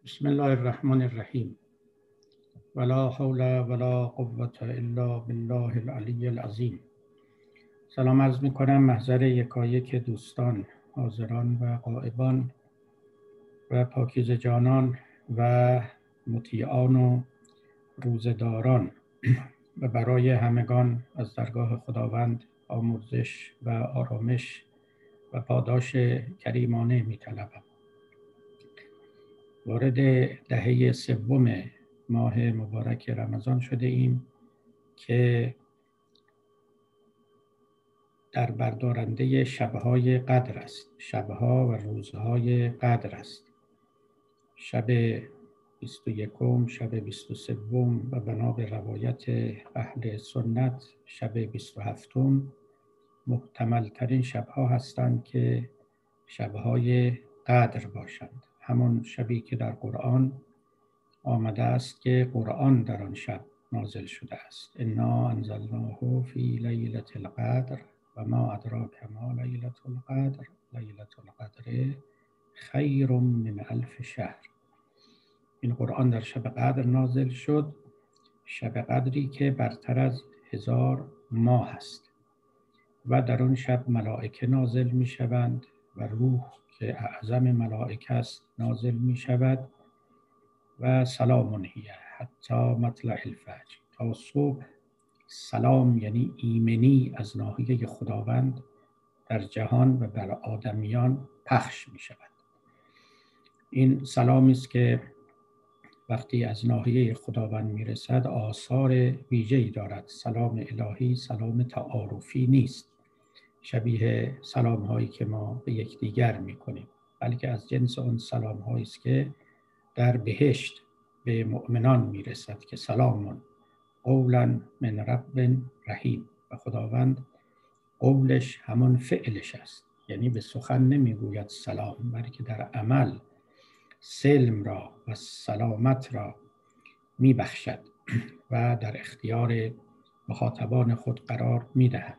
بسم الله الرحمن الرحیم ولا حول ولا قوة الا بالله العلی العظیم. سلام عرض می کنم محضر یکایک دوستان، حاضران و غایبان و پاکیزه جانان و مطیعان و روزداران و برای همگان از درگاه خداوند آمرزش و آرامش و پاداش کریمانه می طلبم. وارد دهه سوم ماه مبارک رمضان شده ایم که در بردارنده شبهای قدر است، شبها و روزهای قدر است. شب 21، شب 23 و بنا به روایت اهل سنت شب 27 محتمل ترین شبها هستند که شبهای قدر باشند. همون شبی که در قرآن آمده است که قرآن در آن شب نازل شده است. انا انزلناه فی لیلة القدر و ما ادراک ما لیلة القدر لیلة القدر خیر من الف شهر. این قرآن در شب قدر نازل شد، شب قدری که برتر از 1000 ماه است و در آن شب ملائکه نازل می شوند و روح که اعظم ملائکه است نازل می شود و سلام هی حتی مطلع الفجر، تا صبح سلام یعنی ایمنی از ناحیه خداوند در جهان و بر آدمیان پخش می شود. این سلامی است که وقتی از ناحیه خداوند می رسد آثار ویژه‌ای دارد. سلام الهی سلام تعارفی نیست شبیه سلام هایی که ما به یکدیگر می کنیم، بلکه از جنس اون سلام هایی است که در بهشت به مؤمنان می رسد که سلام قولا من رب رحیم. و خداوند قولش همون فعلش است، یعنی به سخن نمی گوید سلام، بلکه در عمل سلم را و سلامت را می بخشد و در اختیار مخاطبان خود قرار می دهد.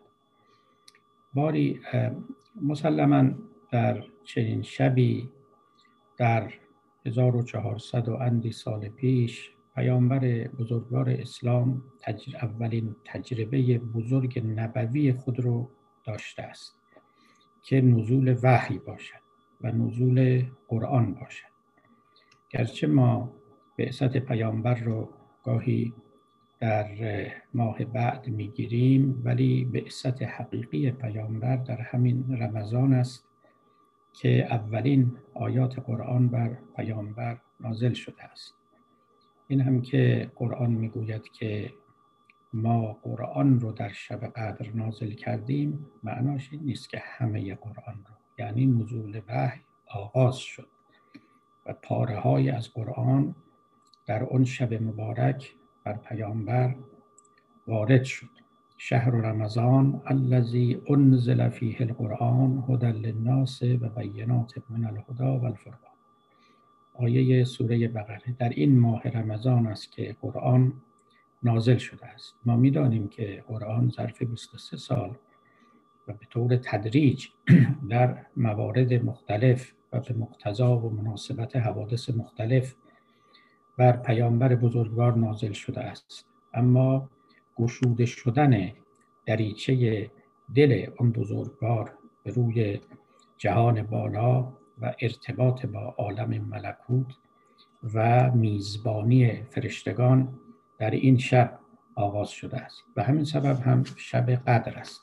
باری مسلماً در چنین شبی در 1400 و اندی سال پیش پیامبر بزرگوار اسلام اولین تجربه بزرگ نبوی خود رو داشته است که نزول وحی باشد و نزول قرآن باشد. گرچه ما بعثت پیامبر رو گاهی در ماه بعد میگیریم، ولی بعثت حقیقی پیامبر در همین رمضان است که اولین آیات قرآن بر پیامبر نازل شده است. این هم که قرآن میگوید که ما قرآن رو در شب قدر نازل کردیم، معناش این نیست که همه قرآن رو، یعنی نزول وحی آغاز شد و پاره های از قرآن در اون شب مبارک بر پیامبر وارد شد. شهر رمضان الذی انزل فیه القرآن هدی للناس و بینات من الهدی و الفرقان. آیه سوره بقره. در این ماه رمضان است که قرآن نازل شده است. ما می‌دانیم که قرآن ظرف 23 سال و به طور تدریج در موارد مختلف و به مقتضی و مناسبت حوادث مختلف بر پیامبر بزرگوار نازل شده است. اما گشوده شدن دریچه دل آن بزرگوار به روی جهان بالا و ارتباط با عالم ملکوت و میزبانی فرشتگان در این شب آغاز شده است و همین سبب هم شب قدر است.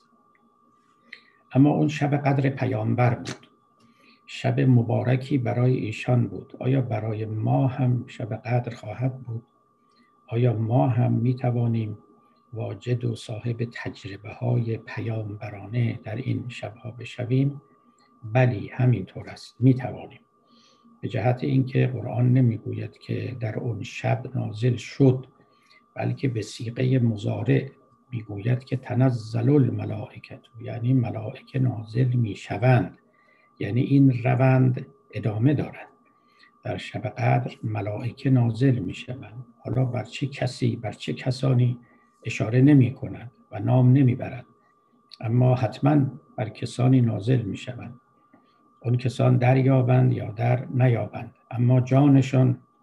اما اون شب قدر پیامبر بود، شب مبارکی برای ایشان بود. آیا برای ما هم شب قدر خواهد بود؟ آیا ما هم می توانیم واجد و صاحب تجربه های پیامبرانه در این شبها بشویم؟ بلی همینطور است، می توانیم. به جهت اینکه قرآن نمی گوید که در اون شب نازل شد، بلکه به صیغه مضارع می گوید که تنزل الملائکه، یعنی ملائکه نازل می شوند، یعنی این روند ادامه دارد. در شب قدر ملائکه نازل می شوند. حالا بر چه کسی، بر چه کسانی اشاره نمی کند و نام نمی برد، اما حتما بر کسانی نازل می شوند. اون کسان دریابند یا در نیابند، اما جانشان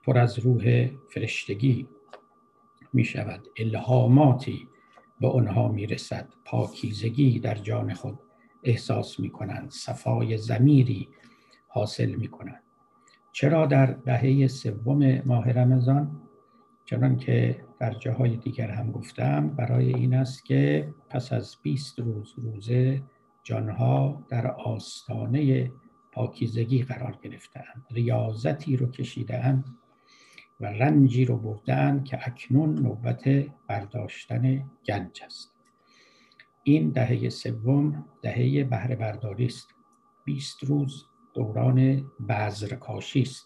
پر از روح فرشتگی می شود. الهاماتی به آنها می رسد. پاکیزگی در جان خود احساس می کنند. صفای ضمیری حاصل می کنند. چرا در دهه سوم ماه رمضان؟ چنان که در جاهای دیگر هم گفتم، برای این است که پس از 20 روز روزه جانها در آستانه پاکیزگی قرار گرفتند. ریاضتی رو کشیدند و رنجی رو بردند که اکنون نوبت برداشتن گنج است. این دهه سوم دهه بهره برداری است. 20 روز دوران بذر کاشی است.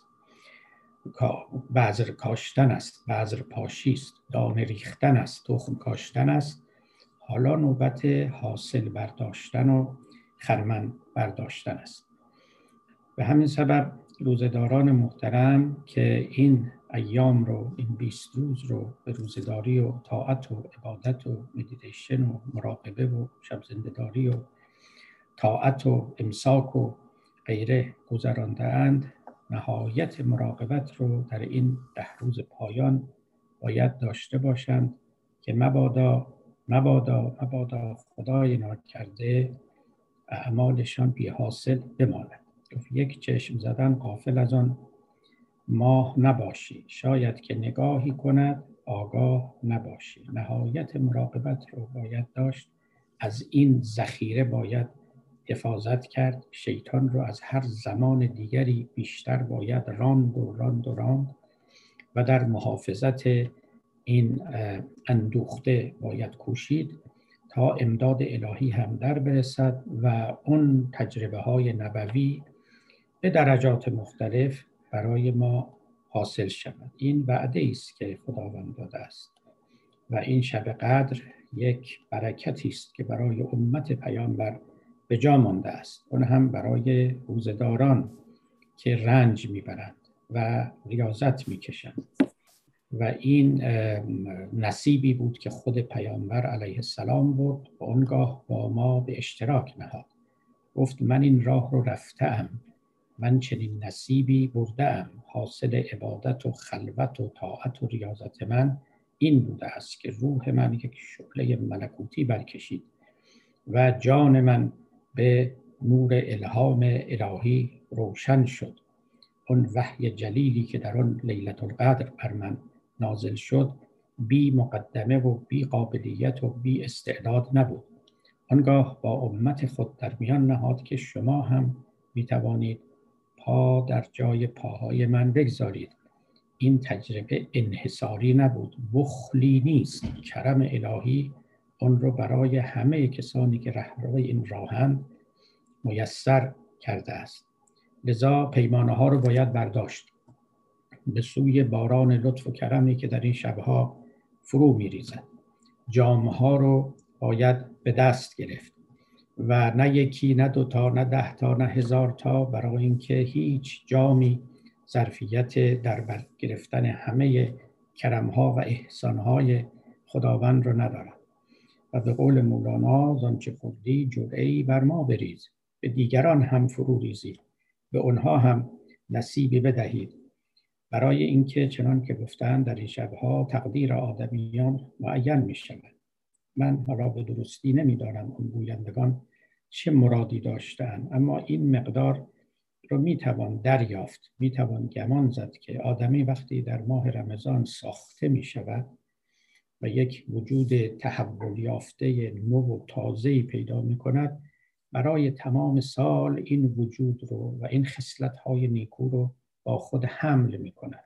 بذر کاشتن است، بذر پاشی است، دانه ریختن است، تخم کاشتن است. حالا نوبت حاصل برداشتن و خرمن برداشتن است. به همین سبب روزه‌داران محترم که این ایام رو، این 20 روز رو به روزه‌داری و طاعت و عبادت و مدیتیشن و مراقبه و شب زنده‌داری و طاعت و امساک و غیره گذرانده‌اند، نهایت مراقبت رو در این 10 روز پایان باید داشته باشند که مبادا خدای ناکرده اعمالشان بی حاصل بماند. یک چشم زدن غافل از آن ماه نباشی، شاید که نگاهی کند آگاه نباشی. نهایت مراقبت رو باید داشت. از این ذخیره باید حفاظت کرد. شیطان رو از هر زمان دیگری بیشتر باید راند و در محافظت این اندوخته باید کوشید تا امداد الهی هم در برسد و اون تجربه های نبوی به درجات مختلف برای ما حاصل شود. این وعده است که خداوند داده است و این شب قدر یک برکتی است که برای امت پیامبر به جا مانده است. اون هم برای روزه‌داران که رنج میبرند و ریاضت میکشند. و این نصیبی بود که خود پیامبر علیه السلام بود و آنگاه با ما به اشتراک نهاد. گفت من این راه رو رفتم، من چنین نصیبی بردم. حاصل عبادت و خلوت و طاعت و ریاضت من این بوده است که روح من یک شعله ملکوتی برکشید و جان من به نور الهام الهی روشن شد. اون وحی جلیلی که در اون لیلة القدر بر من نازل شد بی مقدمه و بی قابلیت و بی استعداد نبود. آنگاه با امت خود در میان نهاد که شما هم می توانید پا در جای پاهای من بگذارید. این تجربه انحصاری نبود، بخلی نیست. کرم الهی اون رو برای همه کسانی که رهرو این راهند میسر کرده است. لذا پیمانه ها رو باید برداشت به سوی باران لطف و کرمی که در این شبها فرو می ریزد. جام ها رو باید به دست گرفت و نه یکی، نه 2 تا، نه 10 تا، نه 1000 تا، برای اینکه هیچ جامی ظرفیت در بر گرفتن همه کرم ها و احسان های خداوند رو ندارد. و به قول مولانا زانچه خوردی جرعه‌ای بر ما بریز، به دیگران هم فرو ریزید، به اونها هم نصیبی بدهید. برای اینکه چنان که گفتن در این شبها تقدیر آدمیان معین می شود. من حالا به درستی نمیدانم اون گویندگان چه مرادی داشتن، اما این مقدار رو میتوان دریافت، میتوان گمان زد که آدمی وقتی در ماه رمضان ساخته می شود و یک وجود تحول یافته نو و تازه‌ای پیدا می کند، برای تمام سال این وجود رو و این خصلت‌های نیکو رو با خود حمل می کند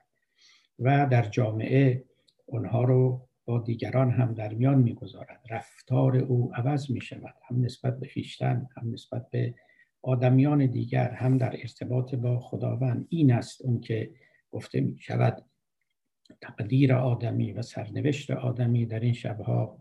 و در جامعه اونها رو با دیگران هم در میان می‌گذارد. رفتار او عوض می شود، هم نسبت به خویشتن، هم نسبت به آدمیان دیگر، هم در ارتباط با خداوند. این است اون که گفته می شود تقدیر آدمی و سرنوشت آدمی در این شبها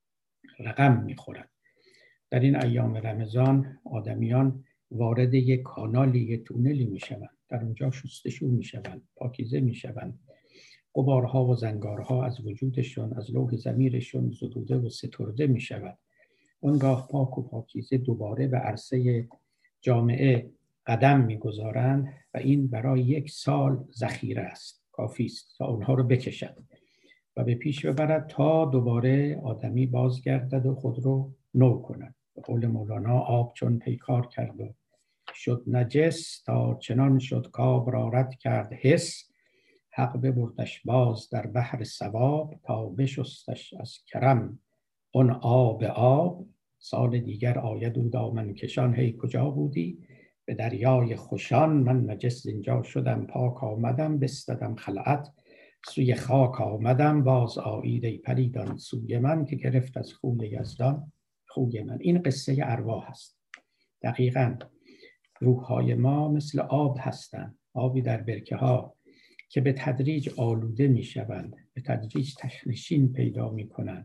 رقم می‌خورد. در این ایام رمضان آدمیان وارد یک کانالی، یک تونلی می‌شوند، در اونجا شستشو می‌شوند، پاکیزه می‌شوند. غبارها و زنگارها از وجودشون، از لوح ضمیرشون زدوده و سترده می شود. اونگاه پاک و پاکیزه دوباره به عرصه جامعه قدم می گذارند و این برای 1 سال ذخیره است. کافی است تا اونها رو بکشد و به پیش ببرد تا دوباره آدمی بازگردد و خود رو نو کند. به قول مولانا آب چون پیکار کرد و شد نجس، تا چنان شد کآب را رد کرد حس. حق ببردش باز در بحر ثواب، تا بشستش از کرم اون آب. سال دیگر آید او دامن کشان، هی کجا بودی به دریای خوشان. من نجس اینجا شدم پاک آمدم، بستدم خلعت سوی خاک آمدم. باز آیید ای پلیدان سوی من، که گرفت از خوی یزدان خوی من. این قصه ارواح است. دقیقاً روح‌های ما مثل آب هستند، آبی در برکه ها که به تدریج آلوده می شوند، به تدریج تشنشین پیدا می کنند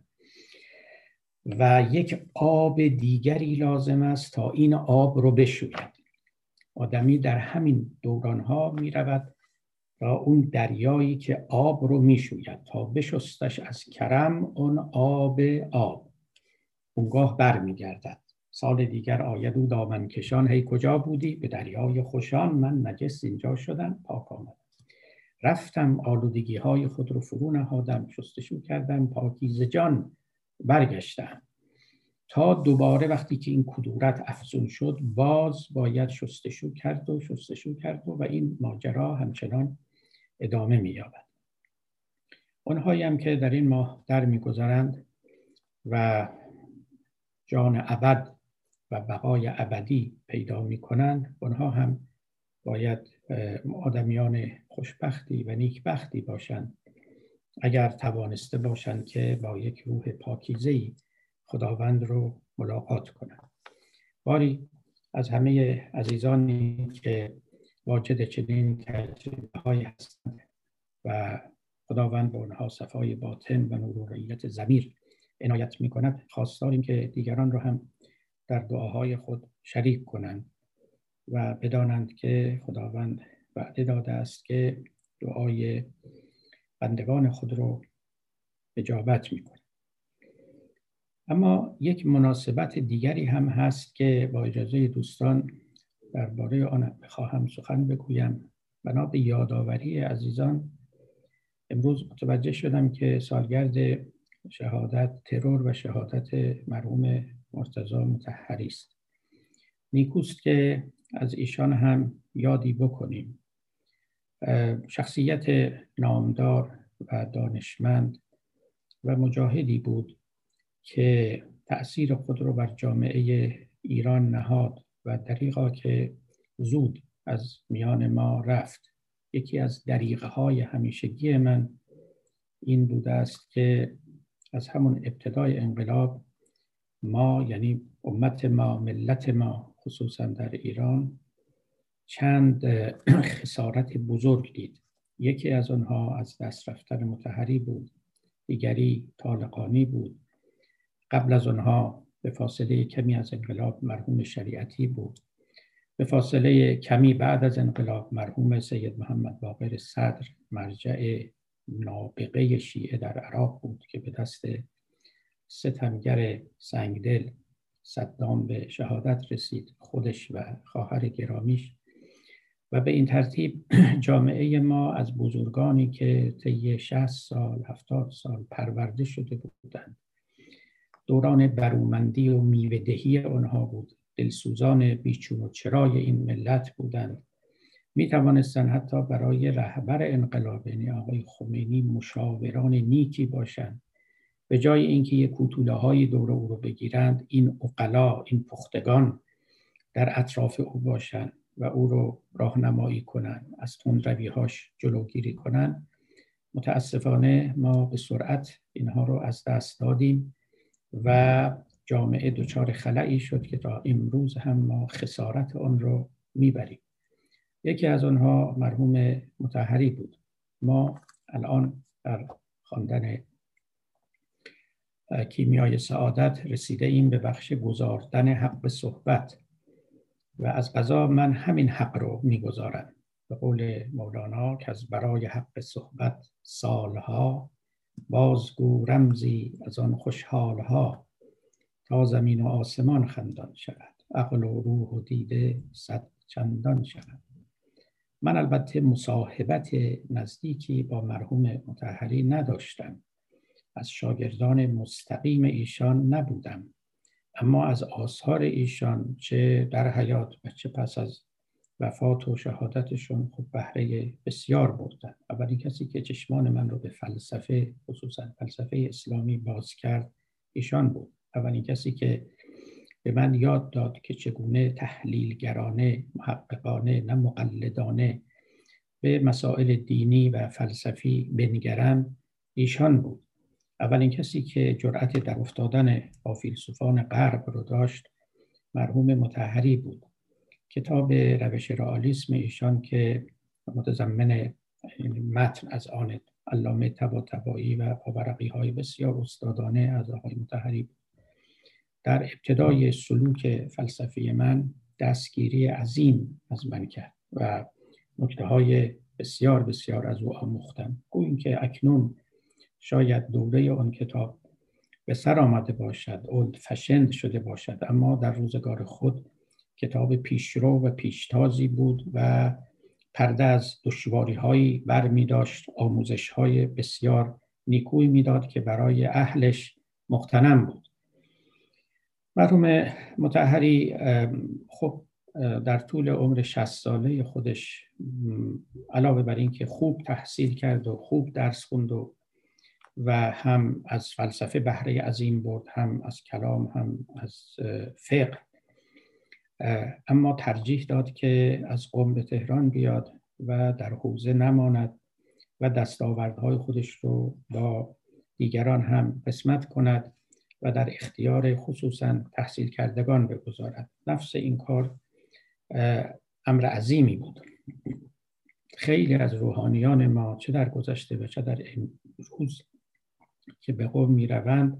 و یک آب دیگری لازم است تا این آب رو بشوید. آدمی در همین دورانها می رود تا اون دریایی که آب رو می شوید تا بشستش از کرم اون آب. اونگاه بر می گردد. سال دیگر آید او دامن کشان، هی کجا بودی به دریای خوشان. من نجس اینجا شدم پاک آمدم. رفتم آلودگی های خود رو فرو نهادم، شستشو کردم پاکیزه جان برگشتم. تا دوباره وقتی که این کدورت افزون شد باز باید شستشو کرد و این ماجرا همچنان ادامه می‌یابد. اونهایی هم که در این ماه در می‌گذرند و جان ابد و بقای ابدی پیدا می‌کنند، اونها هم باید آدمیان خوشبختی و نیکبختی باشند اگر توانسته باشند که با یک روح پاکیزه‌ای خداوند رو ملاقات کنند. باری از همه عزیزانی که واجد چنین تجربه‌هایی هستند و خداوند به آنها صفای باطن و نورانیت ضمیر عنایت می‌کند، خواستاریم که دیگران رو هم در دعاهای خود شریک کنند و بدانند که خداوند وعده داده است که دعای بندگان خود رو اجابت می‌کند. اما یک مناسبت دیگری هم هست که با اجازه دوستان درباره آن خواهم سخن بگویم. بنا به یادآوری عزیزان امروز متوجه شدم که سالگرد شهادت ترور و شهادت مرحوم مرتضی مطهری است. نیکوست که از ایشان هم یادی بکنیم. شخصیت نامدار و دانشمند و مجاهدی بود که تأثیر خود رو بر جامعه ایران نهاد و دریغا که زود از میان ما رفت. یکی از دریغه‌های همیشگی من این بوده است که از همون ابتدای انقلاب ما، یعنی امت ما، ملت ما خصوصا در ایران، چند خسارت بزرگ دید. یکی از آنها از دست رفتن مطهری بود، دیگری طالقانی بود. قبل از آنها به فاصله کمی از انقلاب مرحوم شریعتی بود. به فاصله کمی بعد از انقلاب مرحوم سید محمد باقر صدر، مرجع نابغه شیعه در عراق بود که به دست ستمگر سنگدل صدام به شهادت رسید، خودش و خواهر گرامیش. و به این ترتیب جامعه ما از بزرگانی که طی 60 سال 70 سال پرورده شده بودند، دوران برومندی و میوه‌دهی آنها بود، دلسوزان بیچون و چرای این ملت بودند، می توانستند حتی برای رهبر انقلاب یعنی آقای خمینی مشاوران نیکی باشند. به جای اینکه یک کوتوله‌های دور او رو بگیرند، این عقلا، این پختگان در اطراف او باشند و او رو راهنمایی کنند، از تندروی‌هاش جلوگیری کنند. متاسفانه ما به سرعت اینها رو از دست دادیم و جامعه دچار خلایی شد که تا امروز هم ما خسارت آن رو میبریم. یکی از آنها مرحوم مطهری بود. ما الان در خواندن کیمیای سعادت رسیده ایم به بخش گزاردن حق صحبت و از قضا من همین حق رو میگذارم. به قول مولانا که از برای حق صحبت سالها، بازگو رمزی از آن خوشحالها، تا زمین و آسمان خندان شود، عقل و روح و دیده صد چندان شود. من البته مصاحبت نزدیکی با مرحوم مطهری نداشتم، از شاگردان مستقیم ایشان نبودم، اما از آثار ایشان چه در حیات و چه پس از وفات و شهادتشون خب بهره بسیار بردن. اولین کسی که چشمان من رو به فلسفه، خصوصا فلسفه اسلامی باز کرد ایشان بود. اولین کسی که به من یاد داد که چگونه تحلیلگرانه، محققانه نه مقلدانه به مسائل دینی و فلسفی بنگرم ایشان بود. اولین کسی که جرأت در افتادن با فیلسوفان غرب رو داشت مرحوم مطهری بود. کتاب روش رئالیسم ایشان که متضمن متن از آن علامه طباطبایی و پاورقی‌های بسیار استادانه از آقای مطهری بود. در ابتدای سلوک فلسفی من دستگیری عظیم از من کرد و نکته‌های بسیار بسیار از او آموختم. گوییم که اکنون شاید دوره آن کتاب به سر آمده باشد، اولد فشند شده باشد، اما در روزگار خود کتاب پیشرو و پیشتازی بود و پرده از دشواری‌هایی برمی داشت، آموزش‌های بسیار نیکویی میداد که برای اهلش مغتنم بود. مرحوم مطهری خب در طول عمر 60 ساله خودش علاوه بر این که خوب تحصیل کرد و خوب درس خوند و هم از فلسفه بهره عظیم برد، هم از کلام، هم از فقه، اما ترجیح داد که از قم به تهران بیاد و در حوزه نماند و دستاوردهای خودش رو با دیگران هم قسمت کند و در اختیار خصوصا تحصیل کردگان بگذارد. نفس این کار امر عظیمی بود. خیلی از روحانیان ما چه در گذشته و چه در امروز که به قم میروند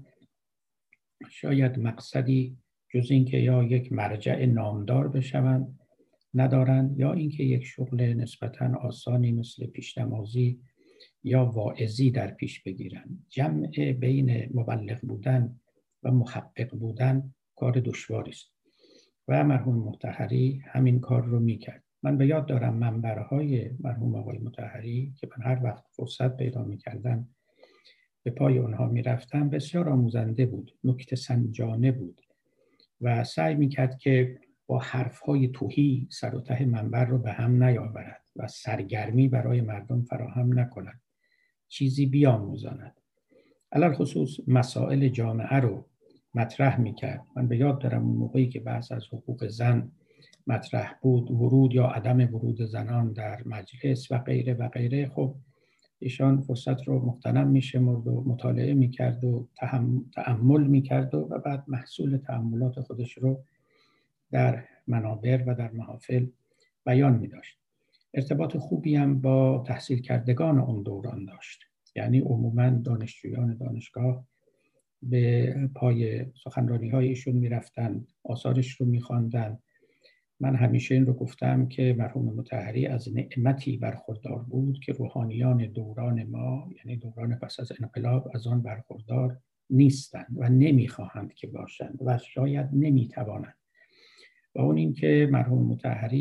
شاید مقصدی جز اینکه یا یک مرجع نامدار بشوند ندارند، یا اینکه یک شغل نسبتاً آسانی مثل پیشنمازی یا واعظی در پیش بگیرند. جمع بین مبلغ بودن و محقق بودن کار دشواری است و مرحوم مطهری همین کار رو میکرد. من به یاد دارم منبرهای مرحوم آقای مطهری که من هر وقت فرصت پیدا میکردم به پای اونها میرفتم، بسیار آموزنده بود، نکته سنجانه بود و سعی میکرد که با حرفهای تهی سر و ته منبر رو به هم نیاورد و سرگرمی برای مردم فراهم نکند، چیزی بیاموزاند. علل خصوص مسائل جامعه رو مطرح میکرد. من به یاد دارم اون موقعی که بحث از حقوق زن مطرح بود، ورود یا عدم ورود زنان در مجلس و غیره و غیره، خب ایشان فرصت رو مغتنم میشمرد و مطالعه میکرد و تأمل میکرد و بعد محصول تأملات خودش رو در منابر و در محافل بیان میداشت. ارتباط خوبی هم با تحصیل کردگان اون دوران داشت، یعنی عموماً دانشجویان دانشگاه به پای سخنرانی‌های ایشون میرفتن، آثارش رو میخواندن. من همیشه این رو گفتم که مرحوم مطهری از نعمتی برخوردار بود که روحانیان دوران ما، یعنی دوران پس از انقلاب، از آن برخوردار نیستند و نمیخواهند که باشند و شاید نمیتوانند. و اون این که مرحوم مطهری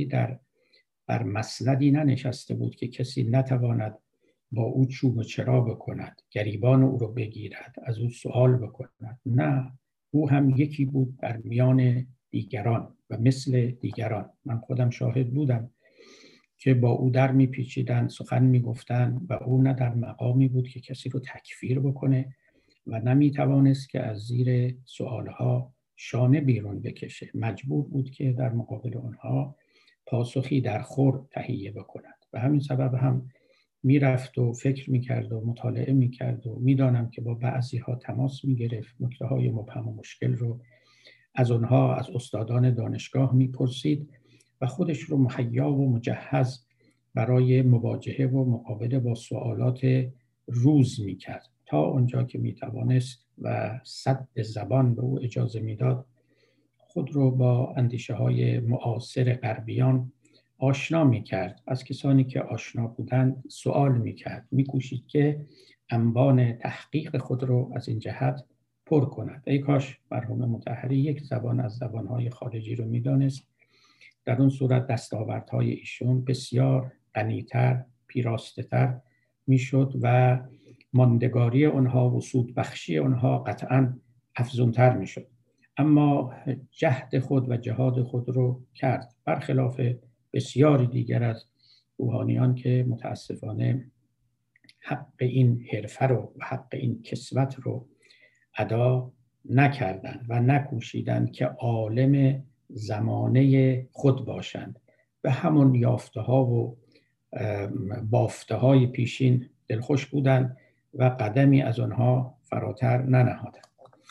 بر مسندی ننشسته بود که کسی نتواند با او چوب و چرا بکند، گریبان او رو بگیرد، از او سوال بکند. نه، او هم یکی بود در میان دیگران و مثل دیگران. من خودم شاهد بودم که با او در میپیچیدن، سخن میگفتن و او نه در مقامی بود که کسی رو تکفیر بکنه و نمیتوانست که از زیر سوالها شانه بیرون بکشه. مجبور بود که در مقابل آنها پاسخی در خور تهیه بکند و همین سبب هم میرفت و فکر میکرد و مطالعه میکرد و میدانم که با بعضی ها تماس میگرفت، نکته های مبهم و مشکل رو از اونها، از استادان دانشگاه میپرسید و خودش رو مهیا و مجهز برای مواجهه و مقابله با سوالات روز میکرد تا اونجا که میتوانست و سد زبان به او اجازه میداد خود رو با اندیشه های معاصر غربیان آشنا میکرد. از کسانی که آشنا بودند سوال میکرد، میکوشید که انبان تحقیق خود رو از این جهت پر کند. ای کاش مرحوم مطهری یک زبان از زبانهای خارجی رو میدانست. در اون صورت دستاوردهای ایشون بسیار غنی‌تر، پیراسته‌تر میشد و ماندگاری آنها و سودبخشی آنها قطعاً افزونتر میشد. اما جهد خود و جهاد خود رو کرد، برخلاف بسیاری دیگر از روحانیان که متاسفانه حق این حرفه رو و حق این کسوت رو ادا نکردند و نکوشیدند که عالم زمانه خود باشند و همون یافته ها و بافته های پیشین دلخوش بودند و قدمی از آنها فراتر ننهادند.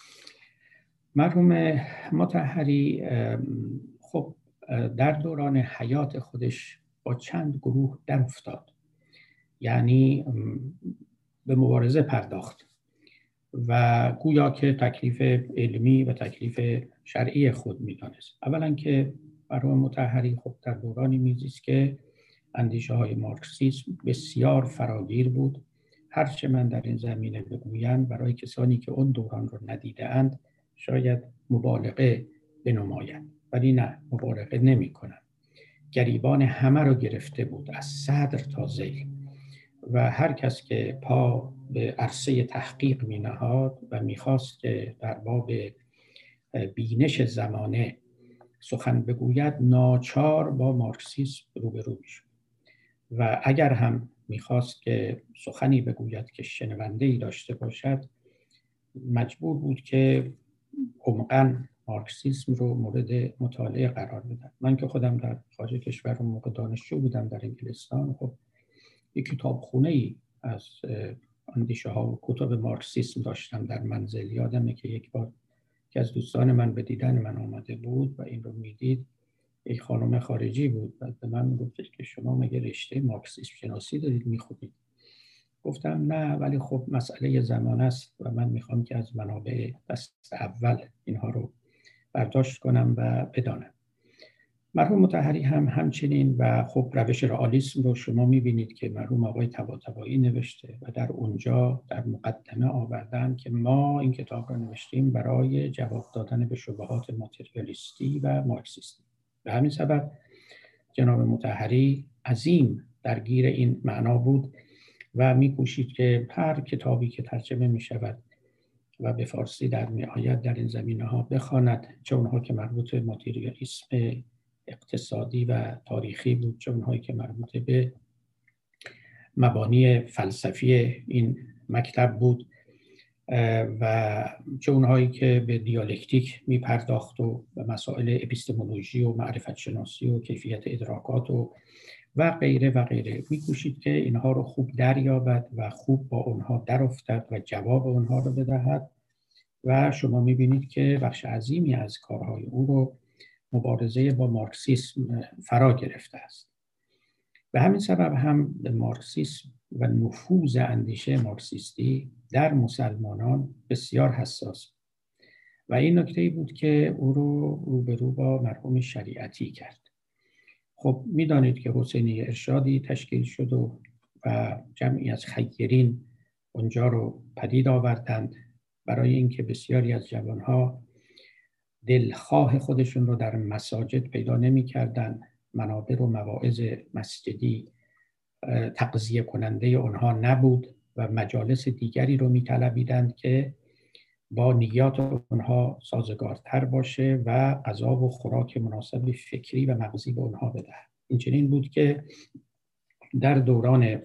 مرحوم مطهری خب در دوران حیات خودش با چند گروه در افتاد، یعنی به مبارزه پرداخت و گویا که تکلیف علمی و تکلیف شرعی خود می‌دانست. اولا که مرحوم مطهری خب در دورانی می‌زیست که اندیشه های مارکسیسم بسیار فراگیر بود. هرچه من در این زمینه بگویم برای کسانی که اون دوران رو ندیده اند شاید مبالغه بنماید، ولی نه، مبالغه نمی کنم. گریبان همه رو گرفته بود از صدر تا ذیل و هر کس که پا به عرصه تحقیق می نهاد و می خواست که در باب بینش زمانه سخن بگوید ناچار با مارکسیسم روبرو می شد و اگر هم می خواست که سخنی بگوید که شنونده‌ای داشته باشد مجبور بود که عمقاً مارکسیسم رو مورد مطالعه قرار بدم. من که خودم در خارج کشور موقع دانشجو بودم در انگلستان، خب یک کتابخونه‌ای از اندیشه ها و کتاب مارکسیسم داشتم در منزل. یادمه که یک بار که از دوستان من به دیدن من آمده بود و این رو میدید، یک خانم خارجی بود و به من گفت که شما مگه رشته مارکسیسم شناسی دارید میخونید؟ گفتم نه، ولی خب مسئله زمان است و من میخوام که از منابع دست اول اینها رو برداشت کنم و بدانم. مرحوم مطهری هم همچنین و خب روش رئالیسم رو شما میبینید که مرحوم آقای طباطبایی نوشته و در اونجا در مقدمه آوردن که ما این کتاب رو نوشتیم برای جواب دادن به شبهات ماتریالیستی و مارکسیستی. به همین سبب جناب مطهری عظیم درگیر این معنا بود و می‌کوشید که هر کتابی که ترجمه می‌شود و به فارسی در می‌آید در این زمینه‌ها بخواند، چه اونها که مربوط به ماتریالیسم اقتصادی و تاریخی بود، چه اونهایی که مربوط به مبانی فلسفی این مکتب بود و چه اونهایی که به دیالکتیک می‌پرداخت و به مسائل اپیستمولوژی و معرفت شناسی و کیفیت ادراکات و غیره و غیره. می‌کوشید که اینها رو خوب دریابد و خوب با اونها در افتد و جواب اونها رو بدهد و شما می‌بینید که بخش عظیمی از کارهای او رو مبارزه با مارکسیسم فرا گرفته است. به همین سبب هم به مارکسیسم و نفوذ اندیشه مارکسیستی در مسلمانان بسیار حساس و این نکته بود که او رو روبرو با مرحوم شریعتی کرد. خب میدانید که حسینیه ارشادی تشکیل شد و جمعی از خیرین اونجا رو پدید آوردند برای اینکه بسیاری از جوانها دلخواه خودشون رو در مساجد پیدا نمی کردن، منابر و مواعظ مسجدی تغذیه کننده اونها نبود و مجالس دیگری رو می طلبیدند که با نیات اونها سازگارتر باشه و غذا و خوراک مناسب فکری و مغزی به اونها بده. این چنین بود که در دوران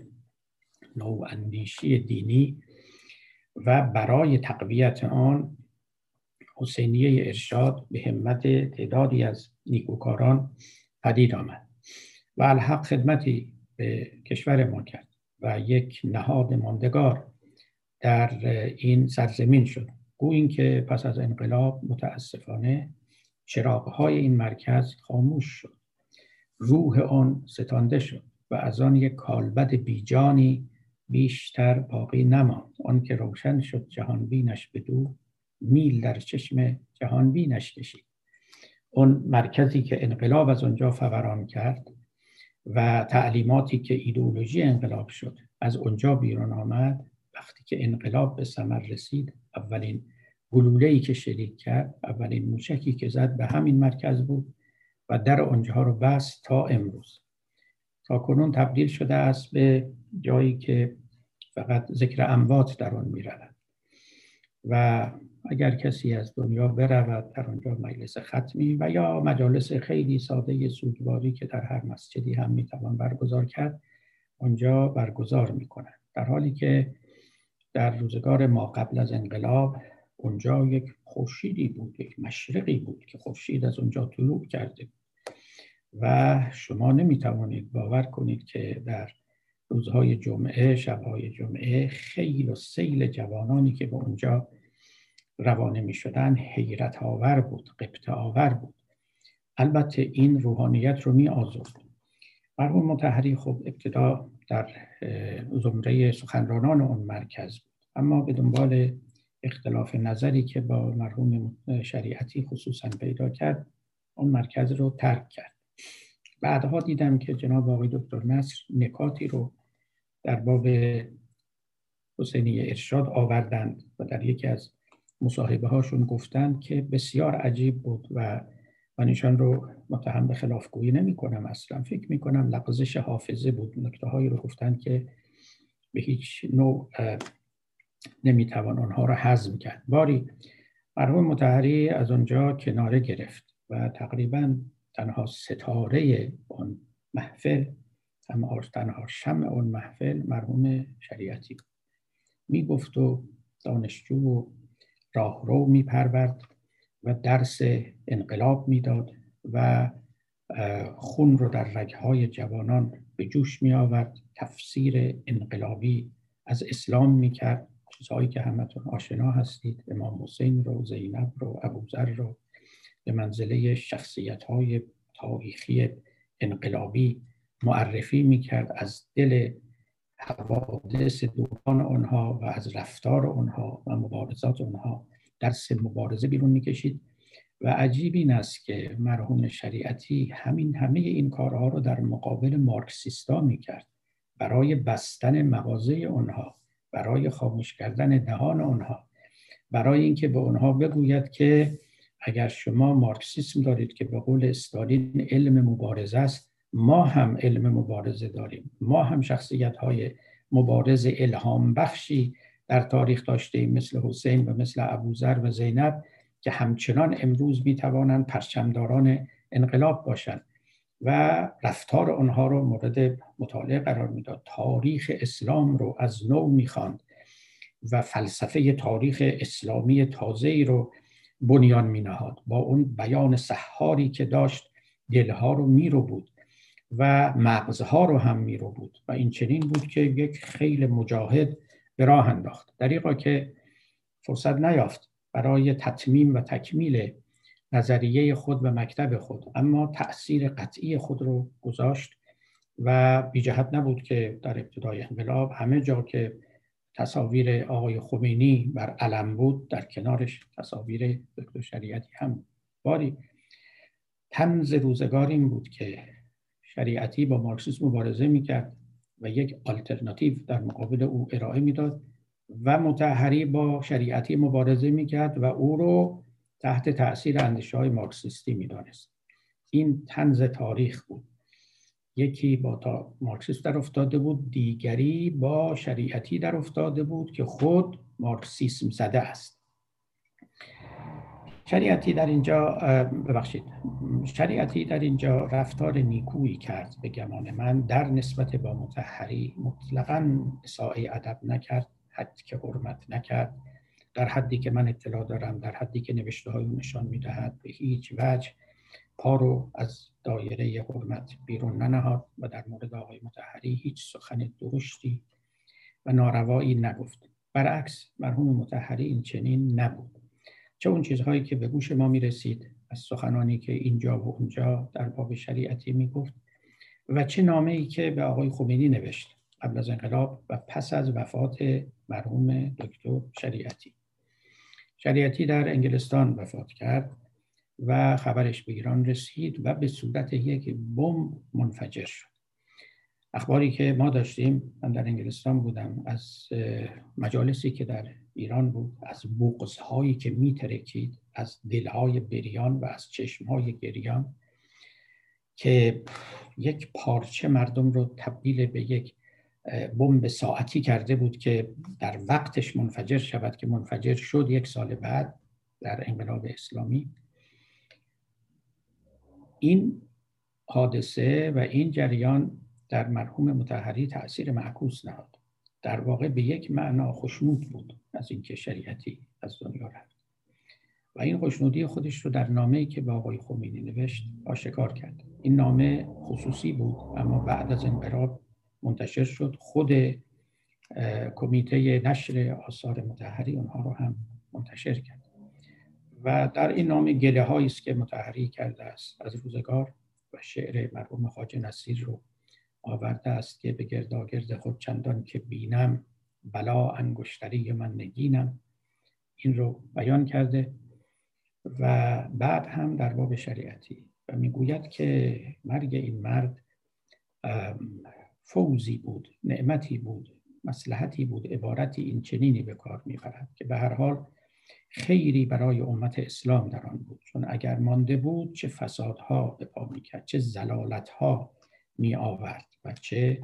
نواندیشی دینی و برای تقویت آن حسینیه ارشاد به همت تعدادی از نیکوکاران پدید آمد و الحق خدمتی به کشور ما کرد و یک نهاد ماندگار در این سرزمین شد. گوییم که پس از انقلاب متاسفانه چراغ‌های این مرکز خاموش شد، روح آن ستانده شد و از آن یک کالبد بیجانی بیشتر باقی نماند. آن که روشن شد جهانبینش بدو، میل در چشم جهانبینش کشید. اون مرکزی که انقلاب از اونجا فوران کرد و تعلیماتی که ایدئولوژی انقلاب شد از اونجا بیرون آمد، وقتی که انقلاب به ثمر رسید اولین گلوله‌ای که شلیک کرد، اولین موشکی که زد به همین مرکز بود و در اونجا رو بست تا تا کنون تبدیل شده است به جایی که فقط ذکر اموات در آن می‌رود و اگر کسی از دنیا برود در آنجا مجلس ختمی و یا مجالس خیلی ساده سوگواری که در هر مسجدی هم میتوان برگزار کرد آنجا برگزار میکنند، در حالی که در روزگار ما قبل از انقلاب اونجا یک خورشیدی بود، یک مشرقی بود که خورشید از اونجا طلوع کرده و شما نمیتوانید باور کنید که در روزهای جمعه، شبهای جمعه خیل و سیل جوانانی که به اونجا روانه می شدن حیرت آور بود، غبطه آور بود. البته این روحانیت رو می آزرد. مرحوم مطهری خب ابتدا در زمره سخنرانان اون مرکز بود، اما به دنبال اختلاف نظری که با مرحوم شریعتی خصوصا پیدا کرد اون مرکز رو ترک کرد. بعدها دیدم که جناب آقای دکتر نصر نکاتی رو در باب حسینی ارشاد آوردند و در یکی از مصاحبه هاشون گفتند که بسیار عجیب بود و من ایشان رو متهم به خلافگویی نمی کنم، اصلا فکر می کنم لغزش حافظه بود. نکته هایی رو گفتند که به هیچ نوع نمی توان آنها رو هضم کرد. باری مرحوم مطهری از آنجا کناره گرفت و تقریبا تنها ستاره آن محفل، تنها شمع آن محفل مرحوم شریعتی بود. می گفت و دانشجو و راهرو می پرورد و درس انقلاب میداد و خون رو در رگهای جوانان به جوش می آورد، تفسیر انقلابی از اسلام می کرد، چیزهایی که همتون آشنا هستید. امام حسین رو، زینب رو، ابوذر رو به منزله شخصیت‌های تاریخی انقلابی معرفی می کرد، از دل حوادث دوران آنها و از رفتار آنها و مبارزات آنها درس مبارزه بیرون می‌کشید. و عجیب این است که مرحوم شریعتی همه این کارها رو در مقابل مارکسیستا می‌کرد، برای بستن مغازه آنها، برای خاموش کردن دهان آنها، برای اینکه به آنها بگوید که اگر شما مارکسیسم دارید که به قول استالین علم مبارزه است، ما هم علم مبارزه داریم، ما هم شخصیت‌های مبارز الهام بخشی در تاریخ داشتیم مثل حسین و مثل ابوذر و زینب که همچنان امروز می‌توانند پرچمداران انقلاب باشند و رفتار آنها رو مورد مطالعه قرار میداد. تاریخ اسلام رو از نو می‌خواند و فلسفه تاریخ اسلامی تازه‌ای رو بنیان می‌نهاد. با اون بیان سحاری که داشت دلها رو می‌ربود و مغزها رو هم می‌ربود و این چنین بود که یک خیل مجاهد به راه انداخت، دریغا که فرصت نیافت برای تتمیم و تکمیل نظریه خود و مکتب خود، اما تأثیر قطعی خود رو گذاشت و بی جهت نبود که در ابتدای انقلاب همه جا که تصاویر آقای خمینی بر علم بود در کنارش تصاویر دکتر شریعتی هم. باری طنز روزگار این بود که شریعتی با مارکسیسم مبارزه میکرد و یک آلترناتیو در مقابل او ارائه میداد و مطهری با شریعتی مبارزه میکرد و او رو تحت تأثیر اندیشه‌های مارکسیستی میدانست. این طنز تاریخ بود. یکی با مارکسیست در افتاده بود، دیگری با شریعتی در افتاده بود که خود مارکسیسم زده است. شریعتی در اینجا رفتار نیکویی کرد به گمان من، در نسبت با مطهری مطلقاً اساءه ادب نکرد، حد که حرمت نکرد، در حدی که من اطلاع دارم، در حدی که نوشته های نشان میدهد به هیچ وجه پا رو از دایره حرمت بیرون ننهاد و در مورد آقای مطهری هیچ سخن درشتی و ناروایی نگفت. برعکس مرحوم مطهری این چنین نبود. چه اون چیزهایی که به گوش ما میرسید از سخنانی که اینجا و اونجا در باب شریعتی میگفت و چه نامه‌ای که به آقای خمینی نوشت قبل از انقلاب و پس از وفات مرحوم دکتر شریعتی. شریعتی در انگلستان وفات کرد و خبرش به ایران رسید و به صورت یک بمب منفجر شد. اخباری که ما داشتیم، من در انگلستان بودم، از مجالسی که در ایران بود، از بغض‌هایی که می‌ترکید از دل‌های بریان و از چشم‌های گریان، که یک پارچه مردم رو تبدیل به یک بمب ساعتی کرده بود که در وقتش منفجر شود، که منفجر شد 1 سال بعد در انقلاب اسلامی. این حادثه و این جریان در مرحوم مطهری تأثیر معکوس نهاد. در واقع به یک معنا خوشنود بود از اینکه شریعتی از دنیا رفت و این خوشنودی خودش رو در نامه‌ای که به آقای خمینی نوشت آشکار کرد. این نامه خصوصی بود اما بعد از انقلاب منتشر شد. خود کمیته نشر آثار مطهری اونها رو هم منتشر کرد و در این نامه گله هایی است که مطهری کرده است از روزگار و شعر مرحوم خواجه نصیر رو آورده است که به گرداگرد خود چندان که بینم، بلا انگشتری من نگینم. این رو بیان کرده و بعد هم در باب شریعتی و میگوید که مرگ این مرد فوزی بود، نعمتی بود، مصلحتی بود، عبارتی این چنینی به کار میبرد که به هر حال خیری برای امت اسلام در آن بود، چون اگر مانده بود چه فسادها به پا میکرد، چه زلالتها می آورد و چه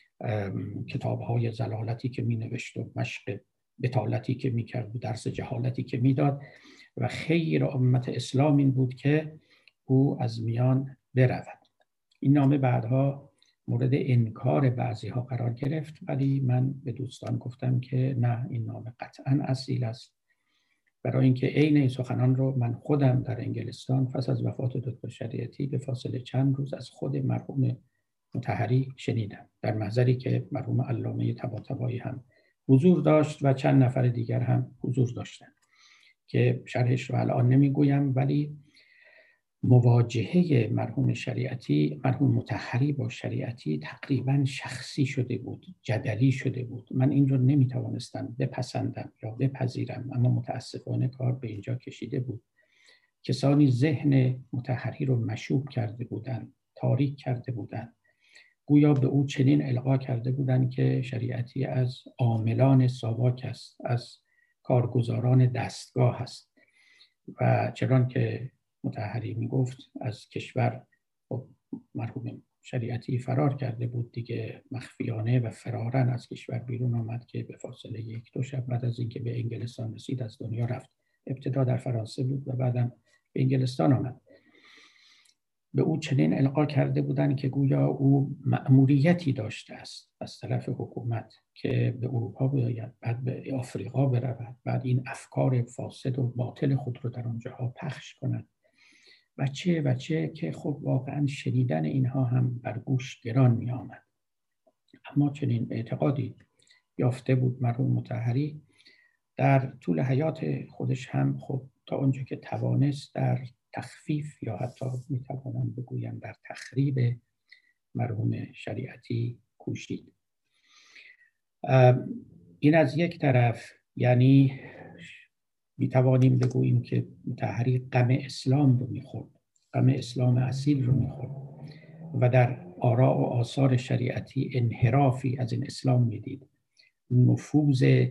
کتابهای زلالتی که می نوشت و مشق بطالتی که می کرد و درس جهالتی که می داد و خیر امت اسلام این بود که او از میان برود. این نامه بعدها مورد انکار بعضی ها قرار گرفت، ولی من به دوستان گفتم که نه، این نامه قطعا اصیل است، برای اینکه عین این سخنان رو من خودم در انگلستان پس از وفات دکتر شریعتی به فاصله چند روز از خود مرحوم مطهری شنیدم، در محضری که مرحوم علامه طباطبایی هم حضور داشت و چند نفر دیگر هم حضور داشتند که شرحش رو الان نمیگویم. ولی مواجهه مرحوم مطهری با شریعتی تقریبا شخصی شده بود، جدلی شده بود. من این رو نمیتوانستم بپسندم یا بپذیرم، اما متاسفانه کار به اینجا کشیده بود. کسانی ذهن مطهری رو مشوب کرده بودند، تاریک کرده بودند، گویا به او چنین القا کرده بودند که شریعتی از عاملان ساواک است، از کارگزاران دستگاه است و چنان که مطهری میگفت از کشور مرحوم شریعتی فرار کرده بود دیگه، مخفیانه و فرارن از کشور بیرون آمد که به فاصله 1-2 شب بعد از اینکه به انگلستان رسید از دنیا رفت. ابتدا در فرانسه بود و بعدم به انگلستان آمد. به او چنین القا کرده بودند که گویا او مأموریتی داشته است از طرف حکومت که به اروپا بیاید، بعد به آفریقا برود، بعد این افکار فاسد و باطل خود رو در آنجاها پخش کند و چه که خب واقعا شنیدن اینها هم بر گوش گران می آمد. اما چنین اعتقادی یافته بود مرحوم مطهری. در طول حیات خودش هم خب تا اونجا که توانست در تخفیف یا حتی میتوانم بگویم در تخریب مرحوم شریعتی کوشید. این از یک طرف، یعنی میتوانیم بگوییم که مطهری غم اسلام رو میخورد، غم اسلام اصیل رو میخورد و در آراء و آثار شریعتی انحرافی از این اسلام میدید، نفوذ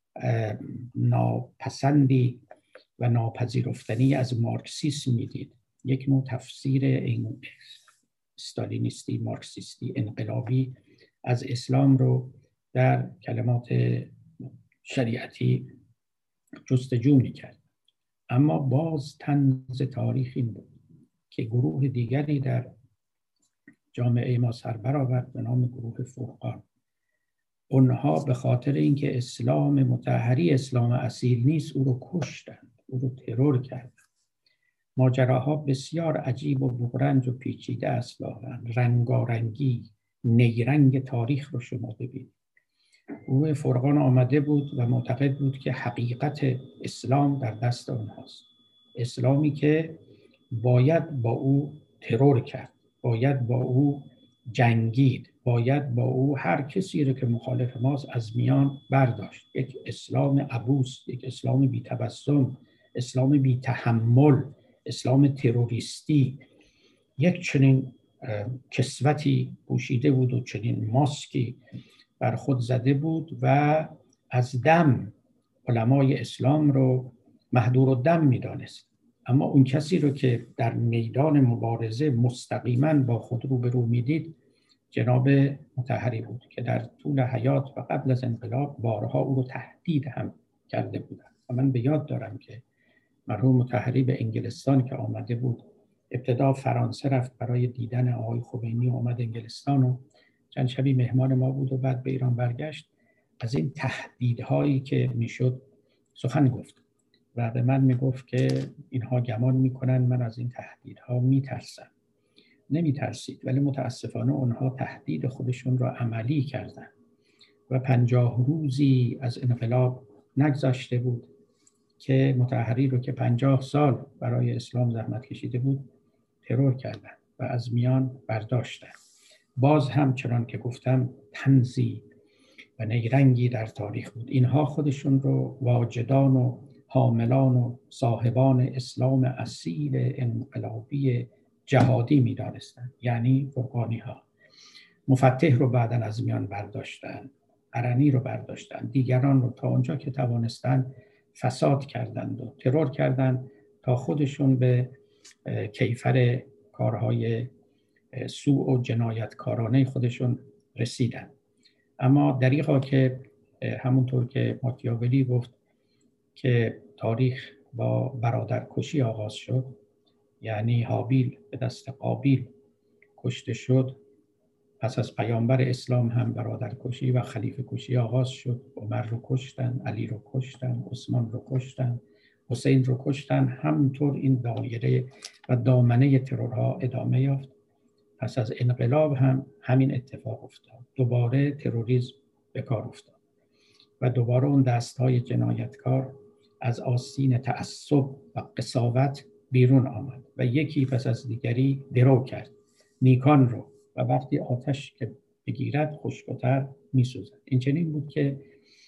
ناپسندی و ناپذیرفتنی از مارکسیسم میدید، یک نوع تفسیر این استالینیستی، مارکسیستی، انقلابی از اسلام رو در کلمات شریعتی جستجو میکرد. اما باز طنز تاریخ این بود که گروه دیگری در جامعه ما سر برآورد به نام گروه فرقان. اونها به خاطر اینکه اسلام مطهری اسلام اصیل نیست او رو کشتند، او رو ترور کردند. ماجراها بسیار عجیب و بغرنج و پیچیده است واقعا. رنگارنگی، نیرنگ تاریخ رو شما ببینید. گروه فرقان آمده بود و معتقد بود که حقیقت اسلام در دست اونهاست، اسلامی که باید با او ترور کرد، باید با او جنگید، باید با او هر کسی رو که مخالف ماست از میان برداشت. یک اسلام عبوس، یک اسلام بی تبسم، اسلام بی تحمل، اسلام تروریستی. یک چنین کسوتی پوشیده بود و چنین ماسکی بر خود زده بود و از دم علمای اسلام رو محدور الدم می‌دانست. اما اون کسی رو که در میدان مبارزه مستقیما با خود روبرو میدید جناب مطهری بود که در طول حیات و قبل از انقلاب بارها او رو تهدید هم کرده بودن. و من به یاد دارم که مرحوم مطهری به انگلستان که آمده بود، ابتدا فرانسه رفت برای دیدن آقای خمینی، آمد انگلستان و چند شبی مهمان ما بود و بعد به ایران برگشت. از این تهدیدهایی که میشد سخن گفت و به من میگفت که اینها گمان میکنن من از این تهدیدها میترسم. نمیترسید، ولی متاسفانه اونها تهدید خودشون را عملی کردن و 50 روزی از انقلاب نگذشته بود که مطهری رو که 50 سال برای اسلام زحمت کشیده بود ترور کردن و از میان برداشتن. باز هم چنان که گفتم طنزی و نیرنگی در تاریخ بود. اینها خودشون رو واجدان و حاملان و صاحبان اسلام اصیل انقلابی جهادی می دانستن، یعنی فرقانی ها. مفتح رو بعداً از میان برداشتن، ارنی رو برداشتن، دیگران رو تا اونجا که توانستن فساد کردند و ترور کردند تا خودشون به کیفر کارهای سوء و جنایتکارانه خودشون رسیدن. اما دریغا که همونطور که ماکیاولی گفت که تاریخ با برادرکشی آغاز شد، یعنی هابیل به دست قابیل کشته شد، پس از پیامبر اسلام هم برادرکشی و خلیفه کشی آغاز شد. عمر رو کشتن، علی رو کشتن، عثمان رو کشتن، حسین رو کشتن. همونطور این دایره و دامنه ترورها ادامه یافت. پس از انقلاب هم همین اتفاق افتاد. دوباره تروریسم به کار افتاد و دوباره اون دستهای جنایتکار از آستین تعصب و قساوت بیرون آمد و یکی پس از دیگری درو کرد نیکان رو و وقتی آتش که بگیرد خشک‌تر می‌سوزد. این چنین بود که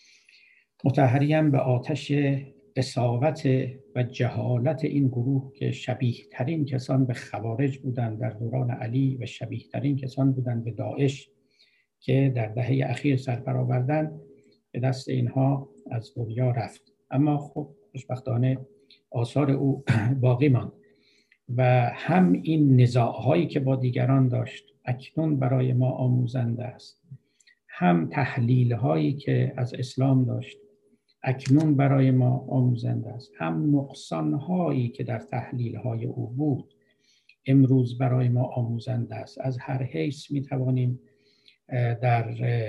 مطهری هم به آتش قساوت و جهالت این گروه که شبیه ترین کسان به خوارج بودند در دوران علی و شبیه ترین کسان بودند به داعش که در دهه اخیر سربرآوردند، به دست اینها از دنیا رفت. اما خب خوشبختانه آثار او باقی ماند و هم این نزاع‌هایی که با دیگران داشت اکنون برای ما آموزنده است، هم تحلیل‌هایی که از اسلام داشت اکنون برای ما آموزنده است، هم نقصان‌هایی که در تحلیل‌های او بود امروز برای ما آموزنده است. از هر حیث می‌توانیم در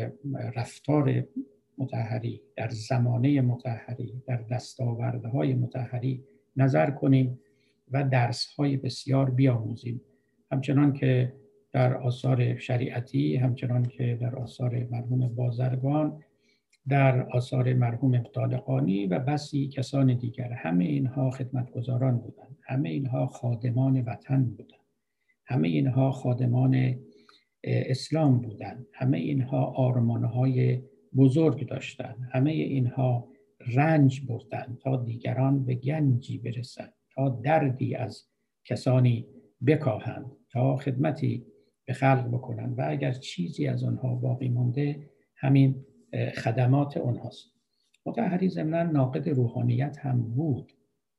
رفتار مطهری، در زمانه مطهری، در دستاوردهای مطهری نظر کنیم و درس‌های بسیار بیاموزیم، همچنان که در آثار شریعتی، همچنان که در آثار مرحوم بازرگان، در آثار مرحوم طالقانی و بسی کسان دیگر. همه اینها خدمتگزاران بودند، همه اینها خادمان وطن بودند، همه اینها خادمان اسلام بودند، همه اینها آرمان‌های بزرگ داشتند، همه اینها رنج بردند تا دیگران به گنجی برسند، تا دردی از کسانی بکاهند، تا خدمتی به خلق بکنند و اگر چیزی از آنها باقی مانده همین خدمات اونهاست. مطهری ضمناً ناقد روحانیت هم بود.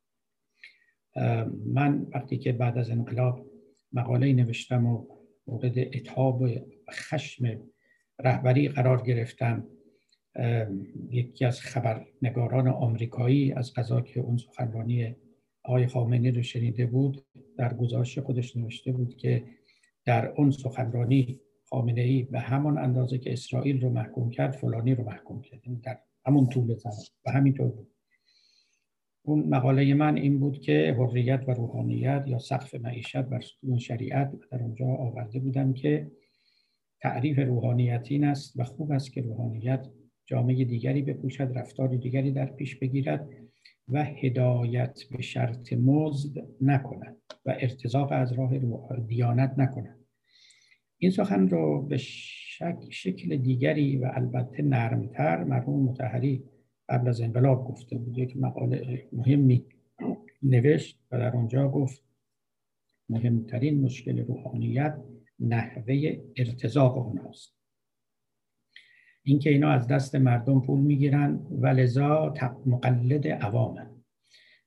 من وقتی که بعد از انقلاب مقاله نوشتم و مورد عتاب و خشم رهبری قرار گرفتم، یکی از خبرنگاران آمریکایی از قضا که اون سخنرانی آقای خامنه‌ای رو شنیده بود، در گزارش خودش نوشته بود که در اون سخنرانی خامنه‌ای به همان اندازه که اسرائیل رو محکوم کرد فلانی رو محکوم کرد، در همون طول زمان و همینطور بود. اون مقاله من این بود که حریت و روحانیت یا سقف معیشت بر ستون شریعت، در اونجا آورده بودم که تعریف روحانیت این است و خوب است که روحانیت جامعه دیگری بپوشد، رفتار دیگری در پیش بگیرد و هدایت به شرط مزد نکند و ارتزاق از راه دیانت نکند. این سخن رو به شکل دیگری و البته نرمتر مرحوم مطهری قبل از انقلاب گفته بود. یک مقاله مهمی نوشت و در اونجا گفت مهمترین مشکل روحانیت نحوه ارتزاق اونهاست، اینکه اینا از دست مردم پول میگیرن و لذا مقلد عوامن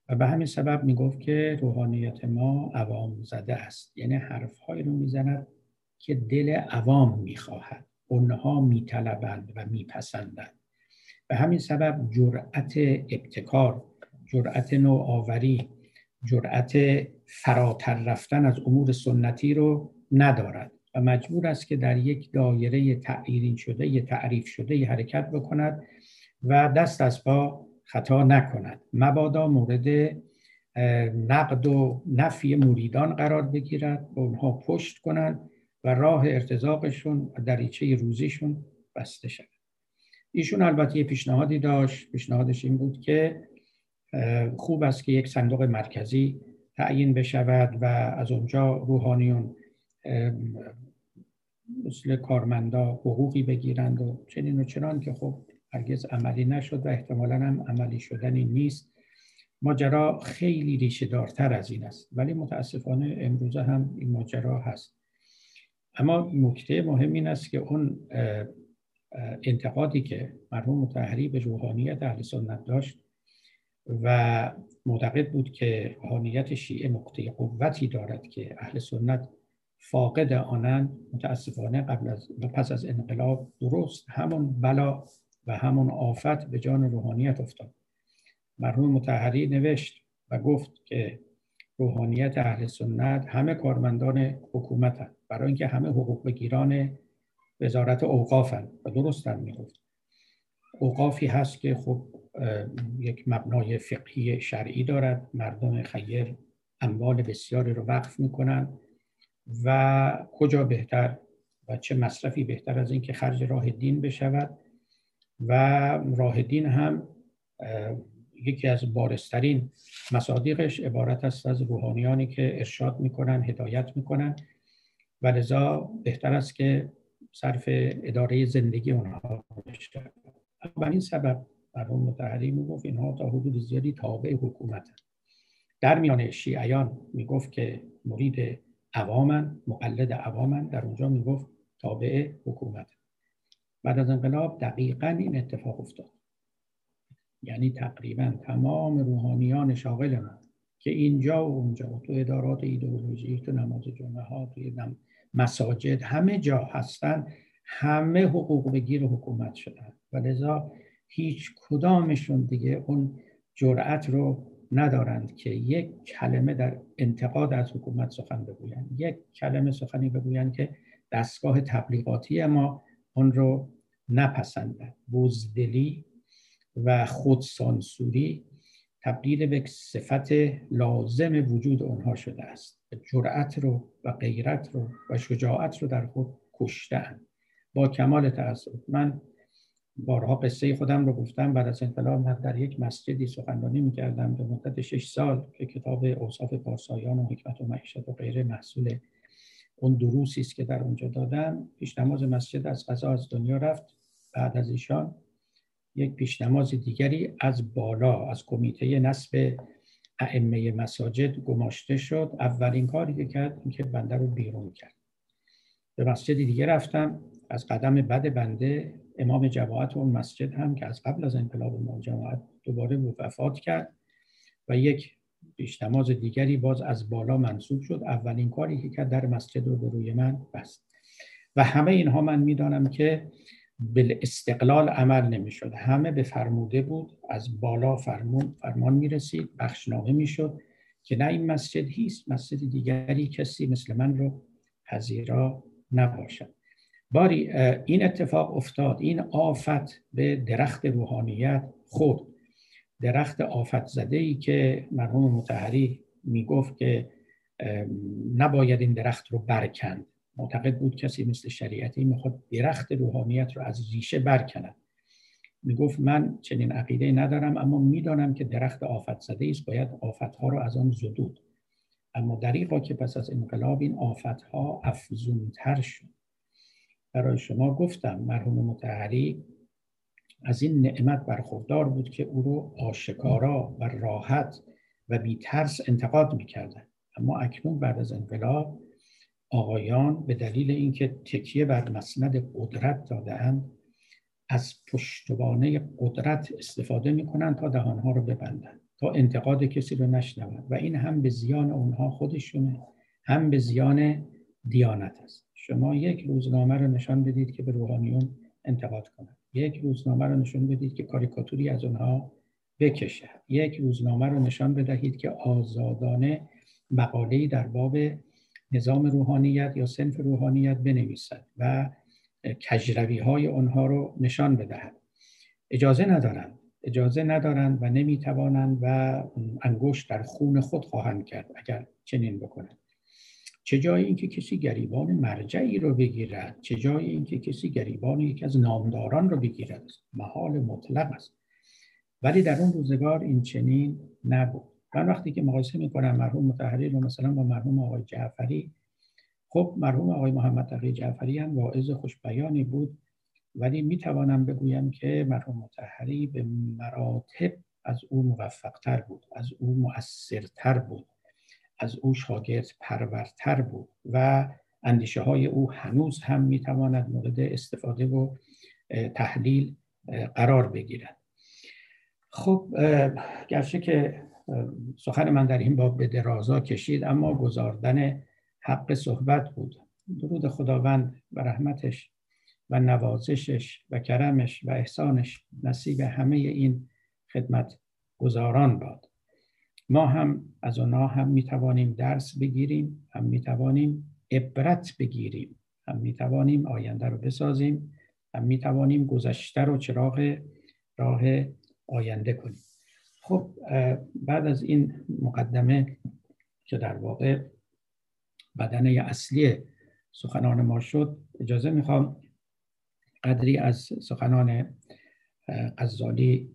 و به همین سبب میگفت که روحانیت ما عوام زده است، یعنی حرفهایی رو میزند که دل عوام میخواهد، اونها میطلبند و میپسندند. به همین سبب جرأت ابتکار، جرأت نوآوری، جرأت فراتر رفتن از امور سنتی رو ندارد و مجبور است که در یک دایره تعیین شده، تعریف شده حرکت بکند و دست از پا خطا نکند، مبادا مورد نقد و نفی مریدان قرار بگیرد، به اونها پشت کنند و راه ارتزاقشون و دریچه روزیشون بسته شد. ایشون البته یه پیشنهادی داشت. پیشنهادش این بود که خوب است که یک صندوق مرکزی تعیین بشود و از اونجا روحانیون مثل کارمندا حقوقی بگیرند و چنین و چنان، که خب هرگز عملی نشد و احتمالاً هم عملی شدنی نیست. ماجرا خیلی ریشه دارتر از این است، ولی متاسفانه امروزه هم این ماجرا هست. اما نکته مهم این است که اون انتقادی که مرحوم مطهری به روحانیت اهل سنت داشت و معتقد بود که روحانیت شیعه نقطه قوتی دارد که اهل سنت فاقد آنند، متاسفانه قبل از و پس از انقلاب درست همون بلا و همون آفت به جان روحانیت افتاد. مرحوم مطهری نوشت و گفت که روحانیت اهل سنت همه کارمندان حکومتند، برای اینکه همه حقوق بگیران وزارت اوقافند و درست هم میگفت. اوقافی هست که خب یک مبنای فقهی شرعی دارد، مردم خیر اموال بسیاری رو وقف میکنن و کجا بهتر و چه مصرفی بهتر از این که خرج راه دین بشود و راه دین هم یکی از بارزترین مصادیقش عبارت است از روحانیانی که ارشاد میکنن، هدایت میکنن و لذا بهتر است که صرف اداره زندگی اونها بشه. به این سبب مرحوم مطهری میگفت اینها تا حدود زیادی تابع حکومت هست. در میان شیعیان میگفت که مرید عوامن، مقلد عوامن، در اونجا میگفت تابع حکومت. بعد از انقلاب دقیقاً این اتفاق افتاد. یعنی تقریباً تمام روحانیان شاغل ما که اینجا و اونجا، تو ادارات ایدئولوژی، تو نماز جمعه ها، تو مساجد، همه جا هستن، همه حقوق بگیر حکومت شدن و لذا هیچ کدامشون دیگه اون جرأت رو ندارند که یک کلمه در انتقاد از حکومت سخن بگویند، یک کلمه سخنی بگویند که دستگاه تبلیغاتی ما اون رو نپسندند. بزدلی و خودسانسوری تبدیل به صفت لازم وجود اونها شده است. جرأت رو و غیرت رو و شجاعت رو در خود کشتن. با کمال تأسف من بارها قصه خودم رو گفتم. بعد از انقلاب من در یک مسجدی سخنرانی می‌کردم به مدت 6 سال که کتاب اوصاف پارسایان و حکمت و معیشت و غیره محصول اون دروسی است که در اونجا دادم. پیشنماز مسجد از قضا از دنیا رفت. بعد از ایشان یک پیشنماز دیگری از بالا از کمیته نصب ائمه مساجد گماشته شد. اولین کاری که کرد این که بنده رو بیرون کرد. به مسجد دیگه رفتم. از قدم بد بنده امام جماعت اون مسجد هم که از قبل از انقلاب امام جماعت دوباره وفات کرد و یک پیشنماز دیگری باز از بالا منصوب شد. اولین کاری که کرد در مسجد رو به روی من بست. و همه اینها من میدانم که بالاستقلال عمل نمی شد. همه به فرموده بود، از بالا فرمان می رسید، بخشنامه می شد که نه این مسجد هیست، مسجد دیگری کسی مثل من رو پذیرا نباشد. باری این اتفاق افتاد. این آفت به درخت روحانیت خورد. درخت آفت زده‌ای که مرحوم مطهری می گفت که نباید این درخت رو برکند. معتقد بود کسی مثل شریعتی میخواد درخت روحانیت رو از ریشه برکند. میگفت من چنین عقیده ندارم، اما میدانم که درخت آفت زده است، باید آفتها رو از آن زدود. اما دریغا که پس از انقلاب این آفتها افزونتر شد. برای شما گفتم مرحوم مطهری از این نعمت برخوردار بود که او رو آشکارا و راحت و بی ترس انتقاد میکردن. اما اکنون بعد از انقلاب آقایان به دلیل اینکه تکیه بر مسند قدرت داده‌اند از پشتوانه قدرت استفاده میکنن تا دهانها رو ببندن، تا انتقاد کسی رو نشنون و این هم به زیان اونها خودشونه، هم به زیان دیانت است. شما یک روزنامه رو نشان بدید که به روحانیون انتقاد کنند، یک روزنامه رو نشان بدید که کاریکاتوری از اونها بکشه، یک روزنامه رو نشان بدهید که آزادانه مقاله‌ای در باب نظام روحانیت یا صنف روحانیت بنویسد و کجروی‌های اونها رو نشان بدهد. اجازه ندارند و نمیتوانند و انگشت در خون خود خواهند کرد اگر چنین بکنند. چه جای اینکه کسی گریبان مرجعی رو بگیرد، چه جای اینکه کسی گریبان یکی از نامداران رو بگیرد، محال مطلق است. ولی در اون روزگار این چنین نبود. من وقتی که مقایسه میکنم مرحوم مطهری رو مثلا با مرحوم آقای جعفری، خب مرحوم آقای محمد تقی جعفری هم واعظ خوشبیانی بود، ولی میتوانم بگویم که مرحوم مطهری به مراتب از او موفق‌تر بود، از او مؤثرتر بود، از او شاگرد پرورتر بود و اندیشه های او هنوز هم میتواند مورد استفاده و تحلیل قرار بگیرد. خب گرچه که سخن من در این باب به درازا کشید، اما گزاردن حق صحبت بود. درود خداوند و رحمتش و نوازشش و کرمش و احسانش نصیب همه این خدمت گزاران باد. ما هم از آنها هم میتوانیم درس بگیریم، هم میتوانیم عبرت بگیریم، هم میتوانیم آینده رو بسازیم، هم میتوانیم گذشته رو چراغ راه آینده کنیم. خب بعد از این مقدمه که در واقع بدنه اصلی سخنان ما شد، اجازه میخوام قدری از سخنان غزالی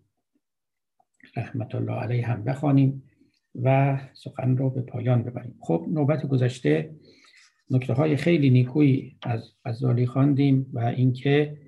رحمت الله علیه هم بخوانیم و سخن رو به پایان ببریم. خب نوبت گذشته نکته‌های خیلی نیکویی از غزالی خواندیم و اینکه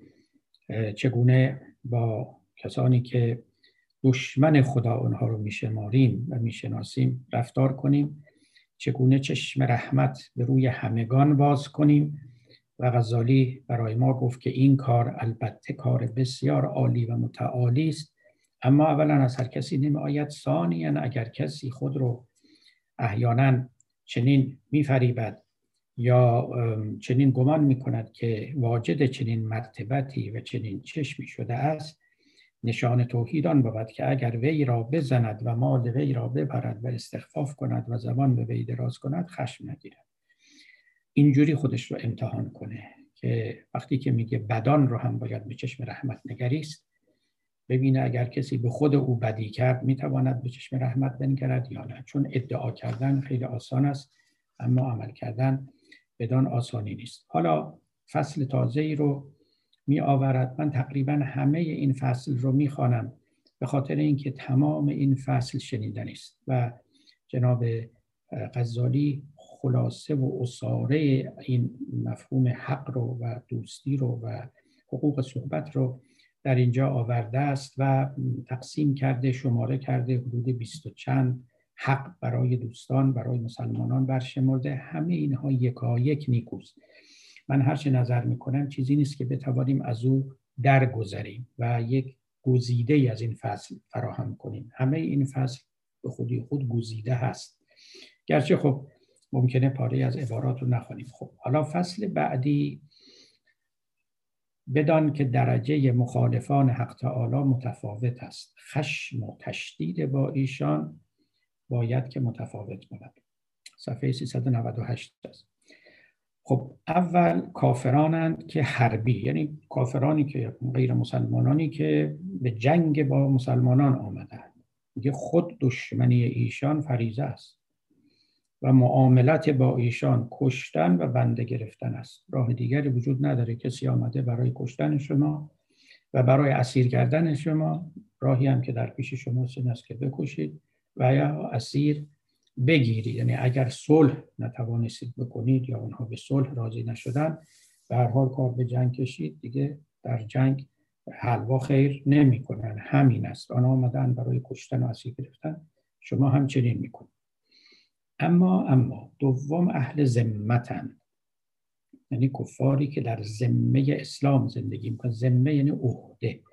چگونه با کسانی که دشمن خدا اونها رو میشماریم و میشناسیم رفتار کنیم، چگونه چشم رحمت به روی همگان باز کنیم. و غزالی برای ما گفت که این کار البته کار بسیار عالی و متعالی است، اما اولا از هر کسی نمی‌آید، ثانیاً اگر کسی خود رو احیانا چنین می‌فریبد یا چنین گمان می‌کند که واجد چنین مرتبتی و چنین چشمی شده است، نشان توحید آن بود که اگر وی را بزند و مال وی را ببرد و استخفاف کند و زبان به وی دراز کند، خشم نگیرد. اینجوری خودش رو امتحان کنه که وقتی که میگه بدان رو هم باید به چشم رحمت نگریست، ببینه اگر کسی به خود او بدی کرد میتواند به چشم رحمت بنگرد یا نه. چون ادعا کردن خیلی آسان است، اما عمل کردن بدان آسانی نیست. حالا فصل تازه‌ای رو می آورد. من تقریبا همه این فصل رو می خوانم به خاطر اینکه تمام این فصل شنیدنی است و جناب غزالی خلاصه و عصاره این مفهوم حق رو و دوستی رو و حقوق صحبت رو در اینجا آورده است و تقسیم کرده، شماره کرده، حدود 20 و چند حق برای دوستان، برای مسلمانان برشمرده. همه اینها یکایک نیکوست. من هرچه نظر میکنم چیزی نیست که بتوانیم از او درگذریم و یک گزیده از این فصل فراهم کنیم. همه این فصل به خودی خود گزیده هست، گرچه خب ممکنه پاره از عبارات رو نخوانیم. خب حالا فصل بعدی، بدان که درجه مخالفان حق تعالی متفاوت است، خشم و تشدید با ایشان باید که متفاوت بود. صفحه 398 است. خب اول کافرانند که حربی، یعنی کافرانی که غیر مسلمانانی که به جنگ با مسلمانان آمدند. میگه خود دشمنی ایشان فریضه است و معاملت با ایشان کشتن و بنده گرفتن است. راه دیگری وجود نداره. کسی آمده برای کشتن شما و برای اسیر کردن شما، راهی هم که در پیش شما این است که بکشید و یا اسیر بگیرید. یعنی اگر صلح نتوانستید بکنید یا اونها به صلح راضی نشدن، به هر حال کار به جنگ کشید دیگه. در جنگ حلوا خیر نمی کنن. همین است. آنها آمدن برای کشتن و اسیر گرفتن، شما هم چنین میکنید. اما دوم اهل ذمتن، یعنی کفاری که در ذمه اسلام زندگی میکنن. ذمه یعنی عهده،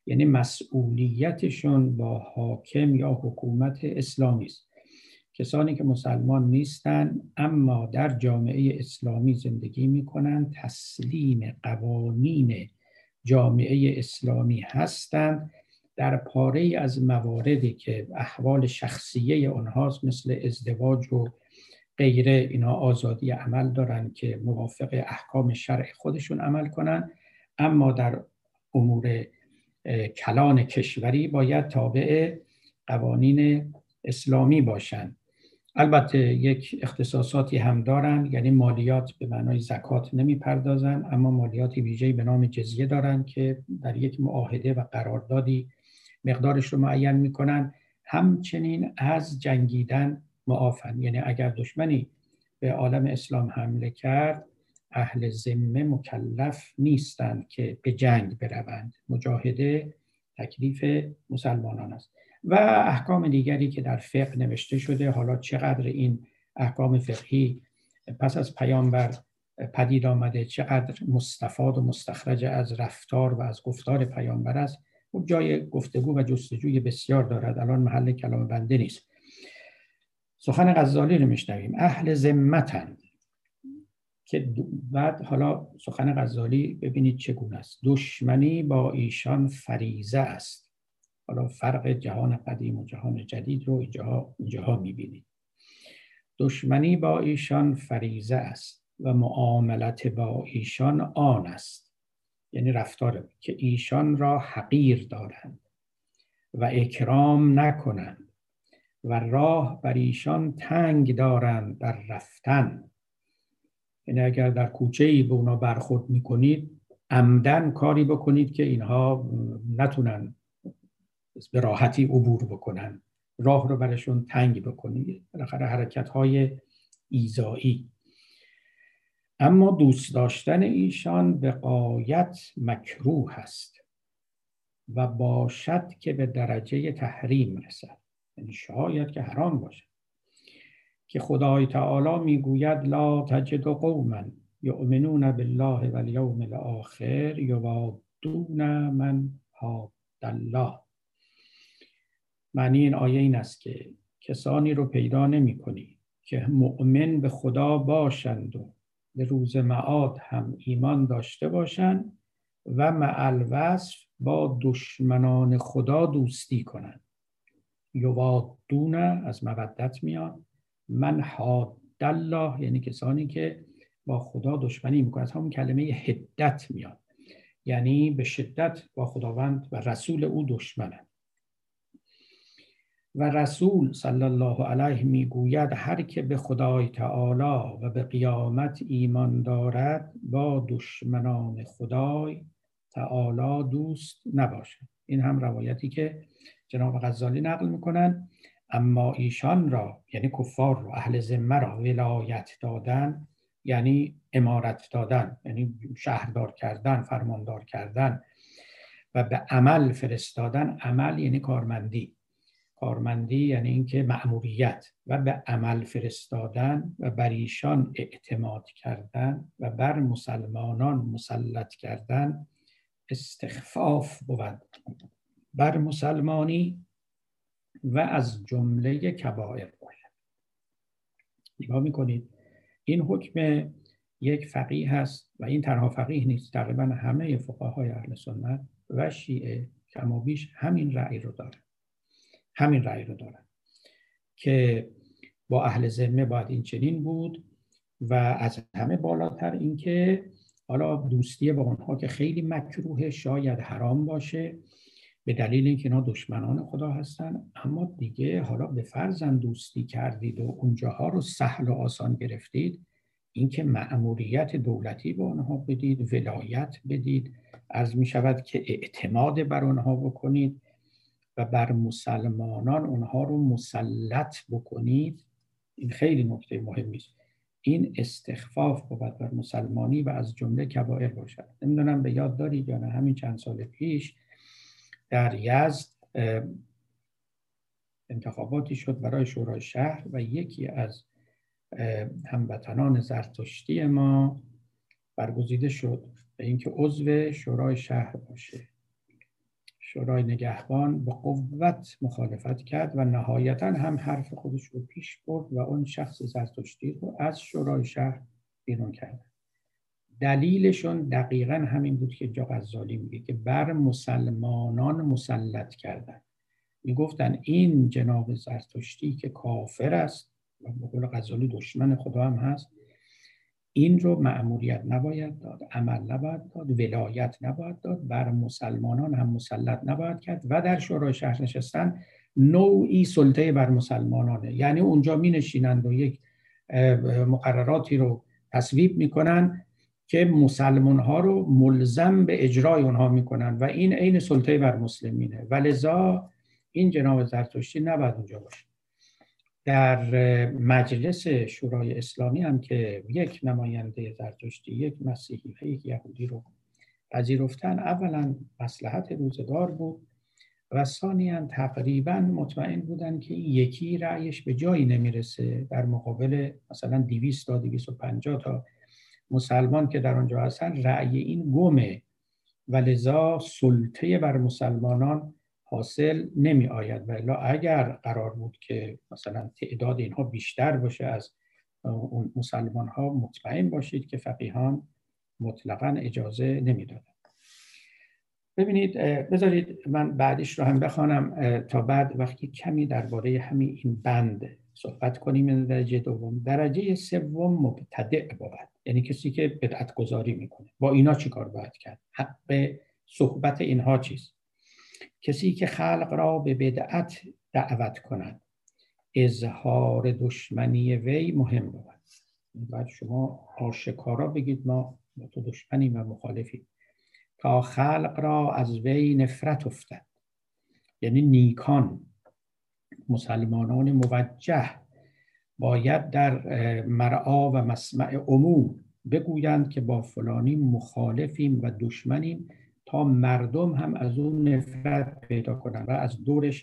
یعنی مسئولیتشون با حاکم یا حکومت اسلامی است. کسانی که مسلمان نیستند اما در جامعه اسلامی زندگی می‌کنند، تسلیم قوانین جامعه اسلامی هستند، در پاره‌ای از مواردی که احوال شخصیه آنهاست مثل ازدواج و غیره، اینا آزادی عمل دارن که موافق احکام شرع خودشون عمل کنن، اما در امور کلان کشوری باید تابع قوانین اسلامی باشن. البته یک اختصاصاتی هم دارن، یعنی مالیات به معنای زکات نمی پردازن، اما مالیاتی ویژه‌ای به نام جزیه دارن که در یک معاهده و قراردادی مقدارش رو معین میکنن. همچنین از جنگیدن معافن، یعنی اگر دشمنی به عالم اسلام حمله کرد، اهل ذمه مکلف نیستند که به جنگ بروند. مجاهده تکلیف مسلمانان است. و احکام دیگری که در فقه نوشته شده، حالا چقدر این احکام فقهی پس از پیامبر پدید آمده، چقدر مستفاد و مستخرج از رفتار و از گفتار پیامبر است، خب جای گفتگو و جستجوی بسیار دارد، الان محل کلام بنده نیست. سخن غزالی رو میشنویم. اهل ذمتن که بعد حالا سخن غزالی ببینید چگونه است. دشمنی با ایشان فریضه است. حالا فرق جهان قدیم و جهان جدید رو اینجاها میبینید. دشمنی با ایشان فریضه است و معاملت با ایشان آن است، یعنی رفتار که ایشان را حقیر دارند و اکرام نکنند و راه بر ایشان تنگ دارند در رفتن. یعنی اگر در کوچه‌ای به اونا برخورد میکنید، عمدن کاری بکنید که اینها نتونن به راحتی عبور بکنن، راه رو برشون تنگ بکنید، بالاخره حرکت‌های ایذایی. اما دوست داشتن ایشان به غایت مکروه است و باشد که به درجه تحریم رسد، یعنی شاید که حرام باشد، که خدای تعالی میگوید لا تجد قوما یؤمنون بالله والیوم الاخر یوادون من حاد الله. معنی این آیه این است که کسانی رو پیدا نمی کنی که مؤمن به خدا باشند و به روز معاد هم ایمان داشته باشند و مع الوصف با دشمنان خدا دوستی کنند. یوادون از مودت میاد، من حاد الله یعنی کسانی که با خدا دشمنی میکنند. از همون کلمه حدت میاد، یعنی به شدت با خداوند و رسول او دشمنند. و رسول صلی الله علیه میگوید هر که به خدای تعالی و به قیامت ایمان دارد با دشمنان خدای تعالی دوست نباشد. این هم روایتی که جناب غزالی نقل میکنن. اما ایشان را، یعنی کفار را، اهل ذمه را ولایت دادن یعنی امارت دادن، یعنی شهردار کردن، فرماندار کردن و به عمل فرستادن. عمل یعنی کارمندی یعنی اینکه مأموریت، و به عمل فرستادن و بر ایشان اعتماد کردن و بر مسلمانان مسلط کردن استخفاف بود بر مسلمانی و از جمله کبائر باشد. نگاه میکنید این حکم یک فقیه هست و این تنها فقیه نیست، تقریبا همه فقهای اهل سنت و شیعه کم و بیش همین رأی رو دارن که با اهل ذمه باید این چنین بود و از همه بالاتر این که حالا دوستی با اونها که خیلی مکروه، شاید حرام باشه به دلیل اینکه اینا دشمنان خدا هستن، اما دیگه حالا به فرضاً دوستی کردید و اونجاها رو سهل و آسان گرفتید، اینکه مأموریت دولتی به اونها بدید، ولایت بدید، عرض می شود که اعتماد بر اونها بکنید و بر مسلمانان اونها رو مسلط بکنید، این خیلی نکته مهمی است. این استخفاف بود بر مسلمانی و از جمله کبائر باشد. نمیدونم به یاد دارید یا نه، همین چند سال پیش در یزد انتخاباتی شد برای شورای شهر و یکی از هموطنان زرتشتی ما برگزیده شد به اینکه عضو شورای شهر باشه. شورای نگهبان به قوت مخالفت کرد و نهایتاً هم حرف خودش رو پیش برد و اون شخص زرتشتی رو از شورای شهر بیرون کرد. دلیلشون دقیقاً همین بود که اینجا غزالی میگه که بر مسلمانان مسلط کردن. میگفتن این جناب زرتشتی که کافر است و به قول غزالی دشمن خدا هم هست، این رو مأموریت نباید داد، عمل نباید داد، ولایت نباید داد، بر مسلمانان هم مسلط نباید کرد و در شورای شهر نشستن نوعی سلطه بر مسلمانانه. یعنی اونجا می نشینند و یک مقرراتی رو تصویب میکنن که مسلمان ها رو ملزم به اجرای اونها میکنن و این عین سلطه بر مسلمینه و لذا این جناب زرتشتی نباید اونجا باشه. در مجلس شورای اسلامی هم که یک نماینده زرتشتی، یک مسیحی و یک یهودی رو پذیرفتن، اولا مصلحت روزگار بود و ثانیاً تقریباً مطمئن بودن که یکی رأیش به جایی نمیرسه در مقابل مثلا 200 تا 250 تا مسلمان که در آنجا هستن، رأی این گمه و لذا سلطه بر مسلمانان حاصل نمی آید. و الا اگر قرار بود که مثلا تعداد اینها بیشتر باشه از اون مسلمان ها، مطمئن باشید که فقیهان مطلقاً اجازه نمی دادن. ببینید، بذارید من بعدش رو هم بخوانم تا بعد وقتی کمی درباره همین این بند صحبت کنیم. درجه دوم، درجه سوم مبتدع بود، یعنی کسی که بدعت گذاری میکنه. با اینا چی کار باید کرد؟ حق صحبت اینها چیست؟ کسی که خلق را به بدعت دعوت کند، اظهار دشمنی وی مهم بود. بعد شما آشکارا بگید ما با تو دشمنیم و مخالفیم، تا خلق را از وی نفرت افتد. یعنی نیکان، مسلمانان موجه باید در مرعا و مسمع عموم بگویند که با فلانی مخالفیم و دشمنیم، تا مردم هم از اون نفرت پیدا کنند و از دورش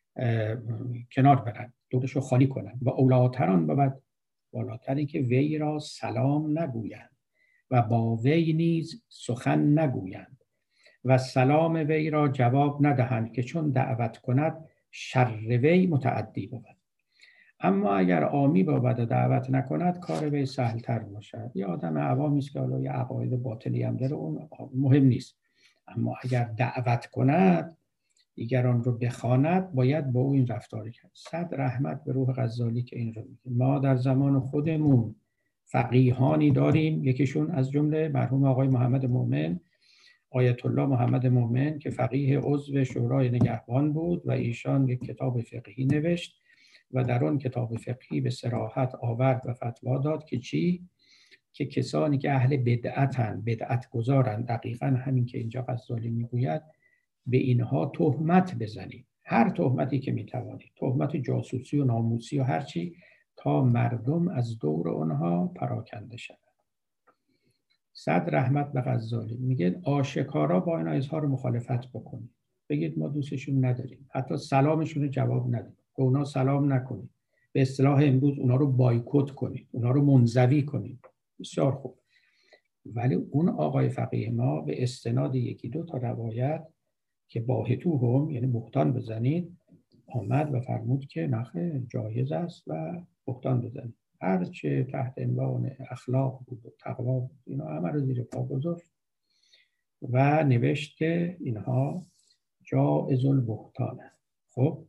کنار برند، دورش رو خالی کنند. و اولاتران بود، بالاتری که وی را سلام نگویند و با وی نیز سخن نگویند و سلام وی را جواب ندهند که چون دعوت کند شر وی متعدی بود. اما اگر عامی بود و دعوت نکند کار وی سهل تر باشد. یه آدم عوامی است که حالا یه عقاید باطلی هم داره، اون مهم نیست. اما اگر دعوت کند، دیگران رو بخواند، باید با او این رفتار کرد. صد رحمت به روح غزالی که این رو میگه. ما در زمان خودمون فقیهانی داریم، یکیشون از جمله مرحوم آقای محمد مومن، آیت الله محمد مومن، که فقیه عضو شورای نگهبان بود و ایشان یک کتاب فقهی نوشت و در اون کتاب فقهی به صراحت آورد و فتوا داد که چی؟ که کسانی که اهل بدعتن، بدعت گذارن، دقیقاً همین که اینجا غزالی میگوید، به اینها تهمت بزنید، هر تهمتی که میتوانید، تهمت جاسوسی و ناموسی و هر چی، تا مردم از دور اونها پراکنده شدن. صد رحمت به غزالی. میگه آشکارا با اینا اظهار مخالفت بکنید، بگید ما دوستشون نداریم، حتی سلامشون رو جواب ندید، به اونا سلام نکنید، به اصطلاح امروز اونا رو بایکوت کنید، اونا رو منزوی کنید. بسیار خوب. ولی اون آقای فقیه ما به استناد یکی دو تا روایت که باهتوهم، یعنی بهتان بزنید، آمد و فرمود که نخیر، جایز است و بهتان بزنید. هرچه تحت عنوان اخلاق بود و تقوا بود، اینا همه رو زیر پا گذاشت و نوشت که اینها جائز البهتانه. خب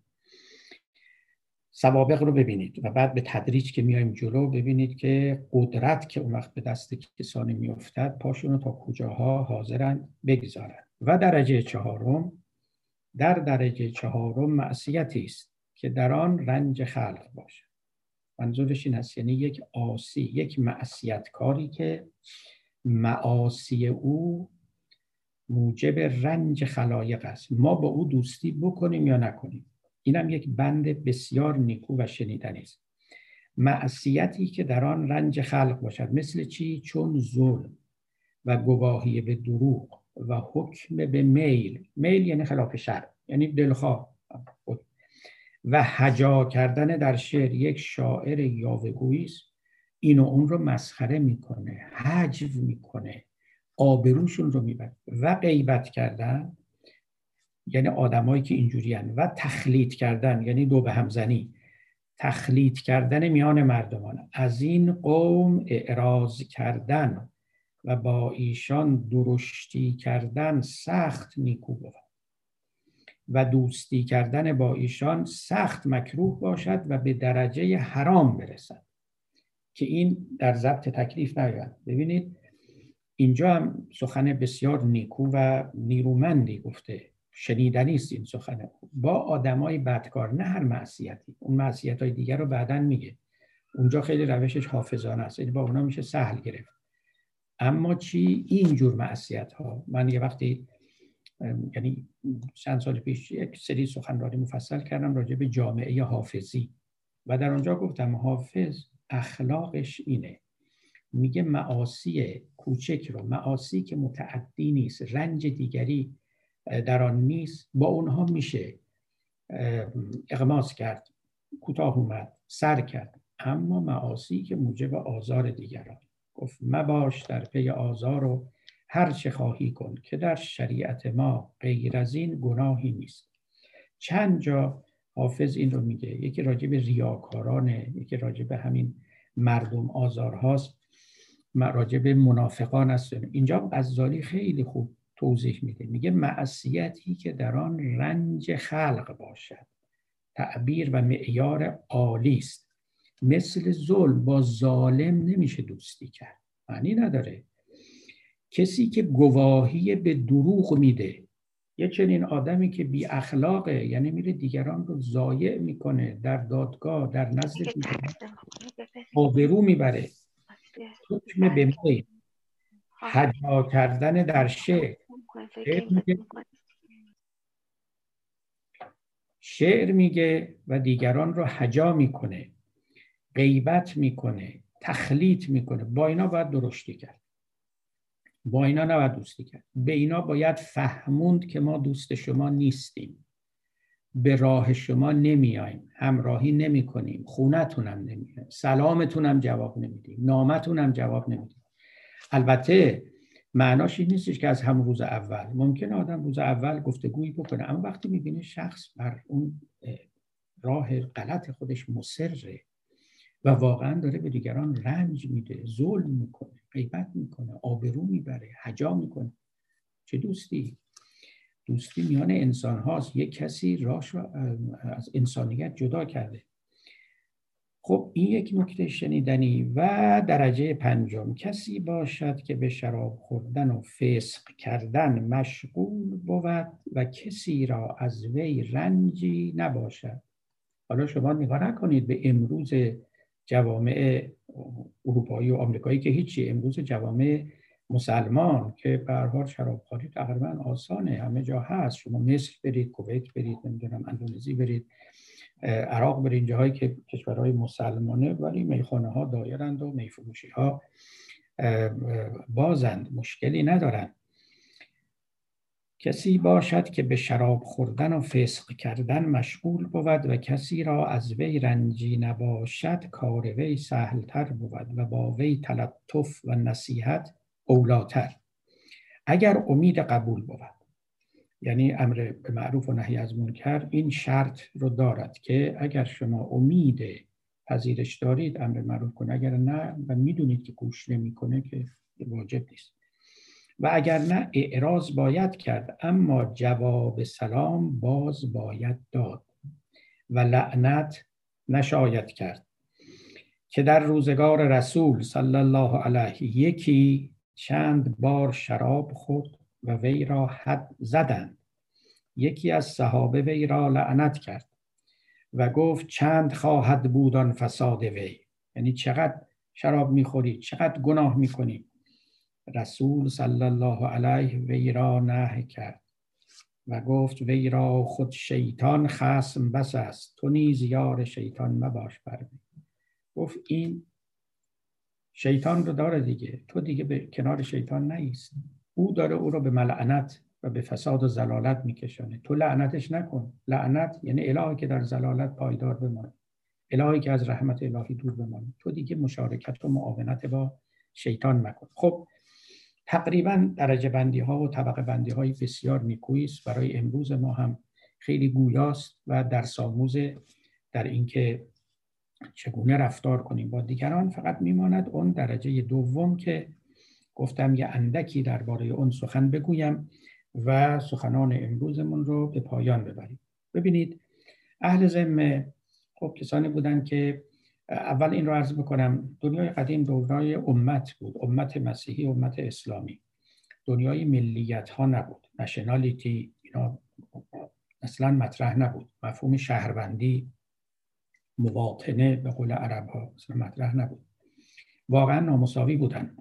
سوابق رو ببینید و بعد به تدریج که میایم جلو ببینید که قدرت که اون وقت به دست کسانی میافتد، پاشون رو تا کجاها حاضرن بگذارن. و درجه چهارم، در درجه چهارم معصیتی است که در آن رنج خلق باشه. منظورش این است، یعنی یک عاصی، یک معصیتکاری که معاصی او موجب رنج خلایق است، ما با او دوستی بکنیم یا نکنیم. اینم یک بند بسیار نیکو و شنیدنی است. معصیتی که در آن رنج خلق باشد. مثل چی؟ چون ظلم و گواهی به دروغ و حکم به میل، میل یعنی خلاف شرع، یعنی دلخواه، و هجا کردن در شعر. یک شاعر یاوه‌گویی است، این و اون رو مسخره میکنه، هجو میکنه، آبروشون رو میبره. و غیبت کردن، یعنی آدمایی که اینجوریان، و تخلیط کردن یعنی دو به هم زنی، تخلیط کردن میان مردمان، از این قوم اعراض کردن و با ایشان درشتی کردن سخت نیکو بود و دوستی کردن با ایشان سخت مکروه باشد و به درجه حرام برسد که این در ضبط تکلیف نیاید. ببینید اینجا هم سخن بسیار نیکو و نیرومندی گفته، شنیدنی است این سخن. با آدمای بدکار، نه هر معصیتی، اون معصیت‌های دیگر رو بعداً میگه، اونجا خیلی روشش حافظانه است، با اونا میشه سهل گرفت. اما چی این جور معصیت‌ها، من یه وقتی یعنی چند سال پیش یک سری سخنرانی مفصل کردم راجع به جامعه حافظی و در اونجا گفتم حافظ اخلاقش اینه، میگه معاصی کوچک رو، معاصی که متعدی نیست، رنج دیگری در آن نیست، با اونها میشه اغماس کرد، کوتاه اومد، سر کرد. اما معاصی که موجب آزار دیگران، گفت مباش در پی آزار و هر چه خواهی کن که در شریعت ما غیر از این گناهی نیست. چند جا حافظ این رو میگه، یکی راجع به ریاکارانه، یکی راجع به همین مردم آزارهاست، راجع به منافقان است. اینجا غزالی خیلی خوب توضیح میده، میگه معصیتی که در آن رنج خلق باشد تعبیر و معیار عالی است، مثل ظلم، با ظالم نمیشه دوستی کرد، معنی نداره. کسی که گواهی به دروغ میده، یه چنین آدمی که بی اخلاقه، یعنی میره دیگران رو ضایع میکنه، در دادگاه در نزد دیگران آبرو میبره، حکم به میل، هجا کردن در شعر میگه و دیگران رو هجا میکنه، غیبت میکنه، تخلیط میکنه. با اینا باید درشتی کرد، با اینا نباید دوستی کرد. به اینا باید فهموند که ما دوست شما نیستیم، به راه شما نمیاییم، همراهی نمی کنیم، خونتونم نمیاییم، سلامتونم جواب نمیدیم، نامتونم جواب نمیدیم. البته معناش این نیستش که از همون روز اول، ممکنه آدم روز اول گفتگویی بکنه، اما وقتی میبینه شخص بر اون راه غلط خودش مصره و واقعا داره به دیگران رنج میده، ظلم میکنه، غیبت میکنه، آبرو میبره، هجا میکنه، چه دوستی؟ دوستی میان انسان هاست، یک کسی راهش از انسانیت جدا کرده. خب این یک نکته شنیدنی. و درجه پنجم، کسی باشد که به شراب خوردن و فسق کردن مشغول بود و کسی را از وی رنجی نباشد. حالا شما نگاه نکنید به امروز جوامع اروپایی و آمریکایی که هیچی، امروز جوامع مسلمان که به هر حال شرابخوری تقریبا آسانه، همه جا هست. شما مصر برید، کویت برید، نمیدونم اندونزی برید، عراق برید، جاهایی که کشورهای مسلمانه ولی میخانه ها دایرند و میفروشی ها بازند، مشکلی ندارند. کسی باشد که به شراب خوردن و فسق کردن مشغول بود و کسی را از وی رنجی نباشد کار وی سهلتر بود و با وی تلطف و نصیحت اولاتر. اگر امید قبول بود، یعنی امر به معروف و نهی از منکر این شرط رو دارد که اگر شما امید پذیرش دارید امر معروف کن، اگر نه و میدونید که گوش نمیکنه که واجب نیست. و اگر نه اعراض باید کرد، اما جواب سلام باز باید داد و لعنت نشاید کرد. که در روزگار رسول صلی الله علیه یکی چند بار شراب خورد و وی را حد زدند. یکی از صحابه وی را لعنت کرد و گفت چند خواهد بود آن فساد وی، یعنی چقدر شراب میخوری، چقدر گناه میکنی. رسول صلی الله علیه وی را نهی کرد و گفت وی را خود شیطان خصم بس است، تو نیز یار شیطان مباش بروی. گفت این شیطان رو داره دیگه، تو دیگه به کنار شیطان نیست، او داره او رو به ملعنت و به فساد و ضلالت میکشانه، تو لعنتش نکن. لعنت یعنی الهی که در ضلالت پایدار بمانه، الهی که از رحمت الهی دور بمانه، تو دیگه مشارکت و معاونت با شیطان مکن. خب تقریبا درجه بندی ها و طبقه بندی های بسیار نیکویی است، برای امروز ما هم خیلی گویاست و درس آموز در اینکه چگونه رفتار کنیم با دیگران. فقط میماند اون درجه دوم که گفتم یه اندکی درباره اون سخن بگویم و سخنان امروزمون رو به پایان ببریم. ببینید، اهل ذمه خب کسانی بودن که اول این رو عرض بکنم، دنیای قدیم دنیای امت بود، امت مسیحی، امت اسلامی. دنیای ملیت ها نبود، نشنالیتی اینا اصلا مطرح نبود. مفهوم شهروندی، مواطنه به قول عرب ها اصلا مطرح نبود. واقعا نامساوی بودن،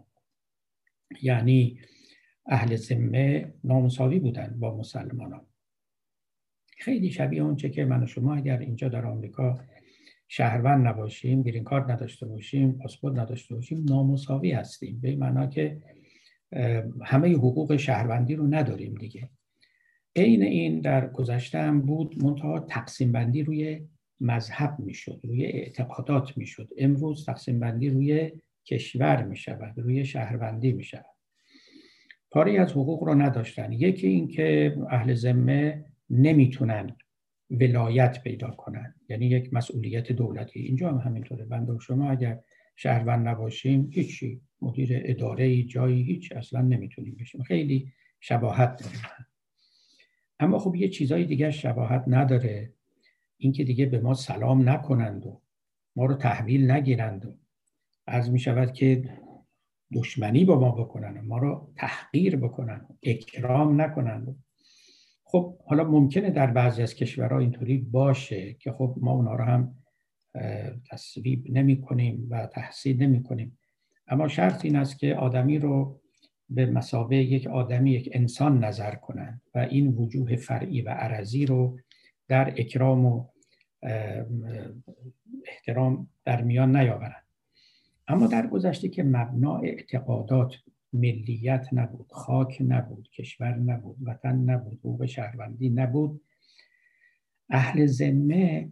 یعنی اهل ذمه نامساوی بودن با مسلمانان. خیلی شبیه اونچه که من و شما اگر اینجا در آمریکا شهروند نباشیم، گرین کارت نداشته باشیم، پاسپورت نداشته باشیم، نامساوی هستیم، به این معنا که همه حقوق شهروندی رو نداریم دیگه. عین این در گذشته هم بود، منتها تقسیم بندی روی مذهب میشد، روی اعتقادات میشد. امروز تقسیم بندی روی کشور میشود، روی شهروندی میشود. پاری از حقوق رو نداشتن. یکی این که اهل ذمه نمیتونن ولایت پیدا کنن، یعنی یک مسئولیت دولتی. اینجا هم همینطوره. بنده و شما اگر شهروند نباشیم هیچی، مدیر اداره جایی هیچ اصلا نمیتونیم بشیم. خیلی شباهت داره. اما خب یه چیزای دیگه شباهت نداره، این که دیگه به ما سلام نکنند و ما رو تحویل نگیرند و عرض می شود که دشمنی با ما بکنن، ما رو تحقیر بکنن، اکرام نکنن. خب حالا ممکنه در بعضی از کشورها اینطوری باشه که خب ما اونا رو هم تصویب نمی کنیم و تحسین نمی کنیم، اما شرط این است که آدمی رو به مثابه یک آدمی، یک انسان نظر کنن و این وجوه فرعی و عرضی رو در اکرام و احترام در میان نیاورن. اما در گذشته که مبنا اعتقادات، ملیت نبود، خاک نبود، کشور نبود، وطن نبود، حقوق شهروندی نبود، اهل ذمه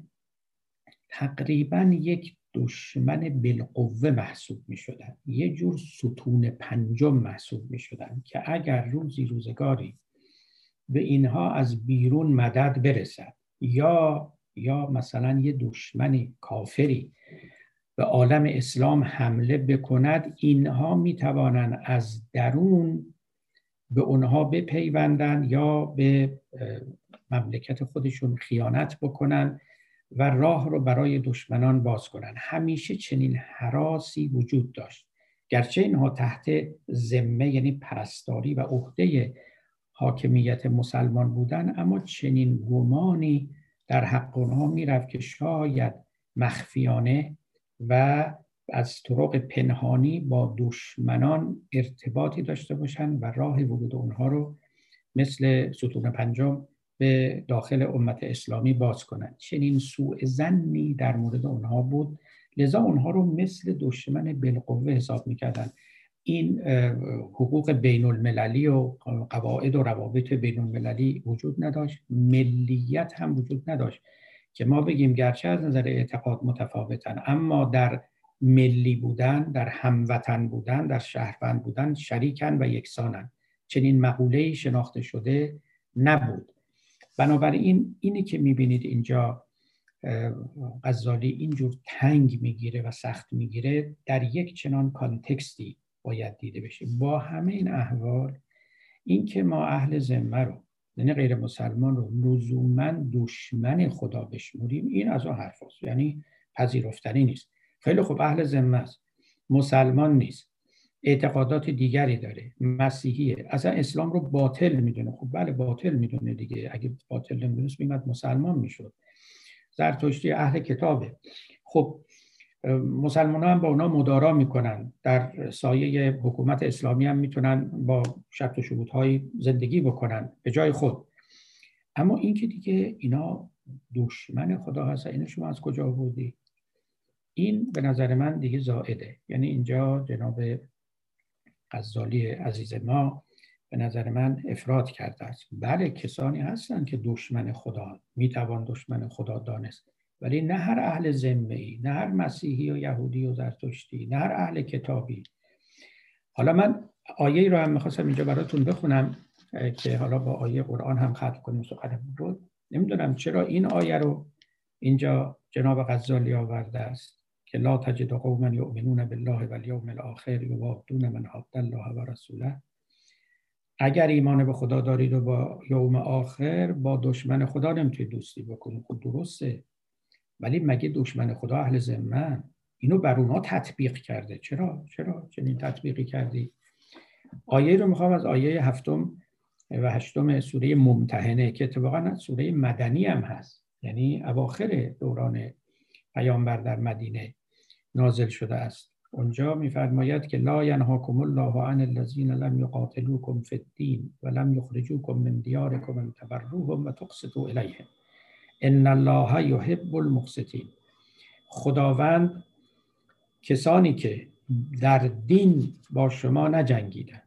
تقریبا یک دشمن بالقوه محسوب می شدن، یه جور ستون پنجم محسوب می شدن که اگر روزگاری به اینها از بیرون مدد برسد یا مثلا یه دشمنی کافری به عالم اسلام حمله بکند، اینها می توانند از درون به اونها بپیوندن یا به مملکت خودشون خیانت بکنن و راه رو برای دشمنان باز کنن. همیشه چنین هراسی وجود داشت، گرچه اینها تحت ذمه یعنی پرستاری و عهده حاکمیت مسلمان بودن، اما چنین گمانی در حق اونها میرفت که شاید مخفیانه و از طرق پنهانی با دشمنان ارتباطی داشته باشند و راه ورود اونها رو مثل ستون پنجم به داخل امت اسلامی باز کنند. چنین سوء ظنی در مورد اونها بود، لذا اونها رو مثل دشمن بالقوه حساب میکردن. این حقوق بین المللی و قواعد و روابط بین المللی وجود نداشت، ملیت هم وجود نداشت که ما بگیم گرچه از نظر اعتقاد متفاوتن اما در ملی بودن، در هموطن بودن، در شهروند بودن شریکن و یکسانن. چنین مقوله‌ای شناخته شده نبود. بنابراین اینی که میبینید اینجا غزالی اینجور تنگ میگیره و سخت میگیره در یک چنان کانتکستی باید دیده بشه. با همه این احوال، این که ما اهل ذمه رو یعنی غیر مسلمان رو لزوما دشمن خدا بشمریم، این از اون حرف هست، یعنی پذیرفتنی نیست. خیلی خوب، اهل ذمه است، مسلمان نیست، اعتقادات دیگری داره، مسیحیه، اصلا اسلام رو باطل میدونه. خب بله باطل میدونه دیگه، اگه باطل نمیدونست میمد مسلمان میشد. زرتشتی اهل کتابه. خب مسلمان هم با اونا مدارا میکنن، در سایه حکومت اسلامی هم میتونن با شرط و شروطهای زندگی بکنن به جای خود. اما این که دیگه اینا دشمن خدا هست، اینو شما از کجا آوردی؟ این به نظر من دیگه زائده. یعنی اینجا جناب غزالی عزیز ما به نظر من افراط کرده است. بله کسانی هستن که دشمن خدا، میتوان دشمن خدا دانست، ولی نه هر اهل ذمه‌ای، نه هر مسیحی و یهودی و زرتشتی، نه هر اهل کتابی. حالا من آیه رو هم میخواستم اینجا براتون بخونم که حالا با آیه قرآن هم ختم کنیم سخنمون رو. نمیدونم چرا این آیه رو اینجا جناب غزالی آورده است که لا تجد قوما یؤمنون بالله والیوم الاخر یوادون من حاد الله و رسوله. اگر ایمان به خدا دارید و با یوم آخر، با دشمن خدا نمیتونید دوستی بکنید. خب درسته، ولی مگه دشمن خدا اهل ذمه؟ اینو بر اونها تطبیق کرده. چرا چنین تطبیقی کردی؟ آیه رو میخوام از آیه 7 و 8 سوره ممتحنه که اتفاقا سوره مدنی هم هست، یعنی اواخر دوران پیامبر در مدینه نازل شده است. اونجا میفرماید که لا ینهاکم الله عن الذین لم یقاتلوکم فی الدین و لم یخرجوکم من دیارکم ان تبروهم و تقسطوا الیهم ان الله یحب المقسطین. خداوند کسانی که در دین با شما نجنگیدند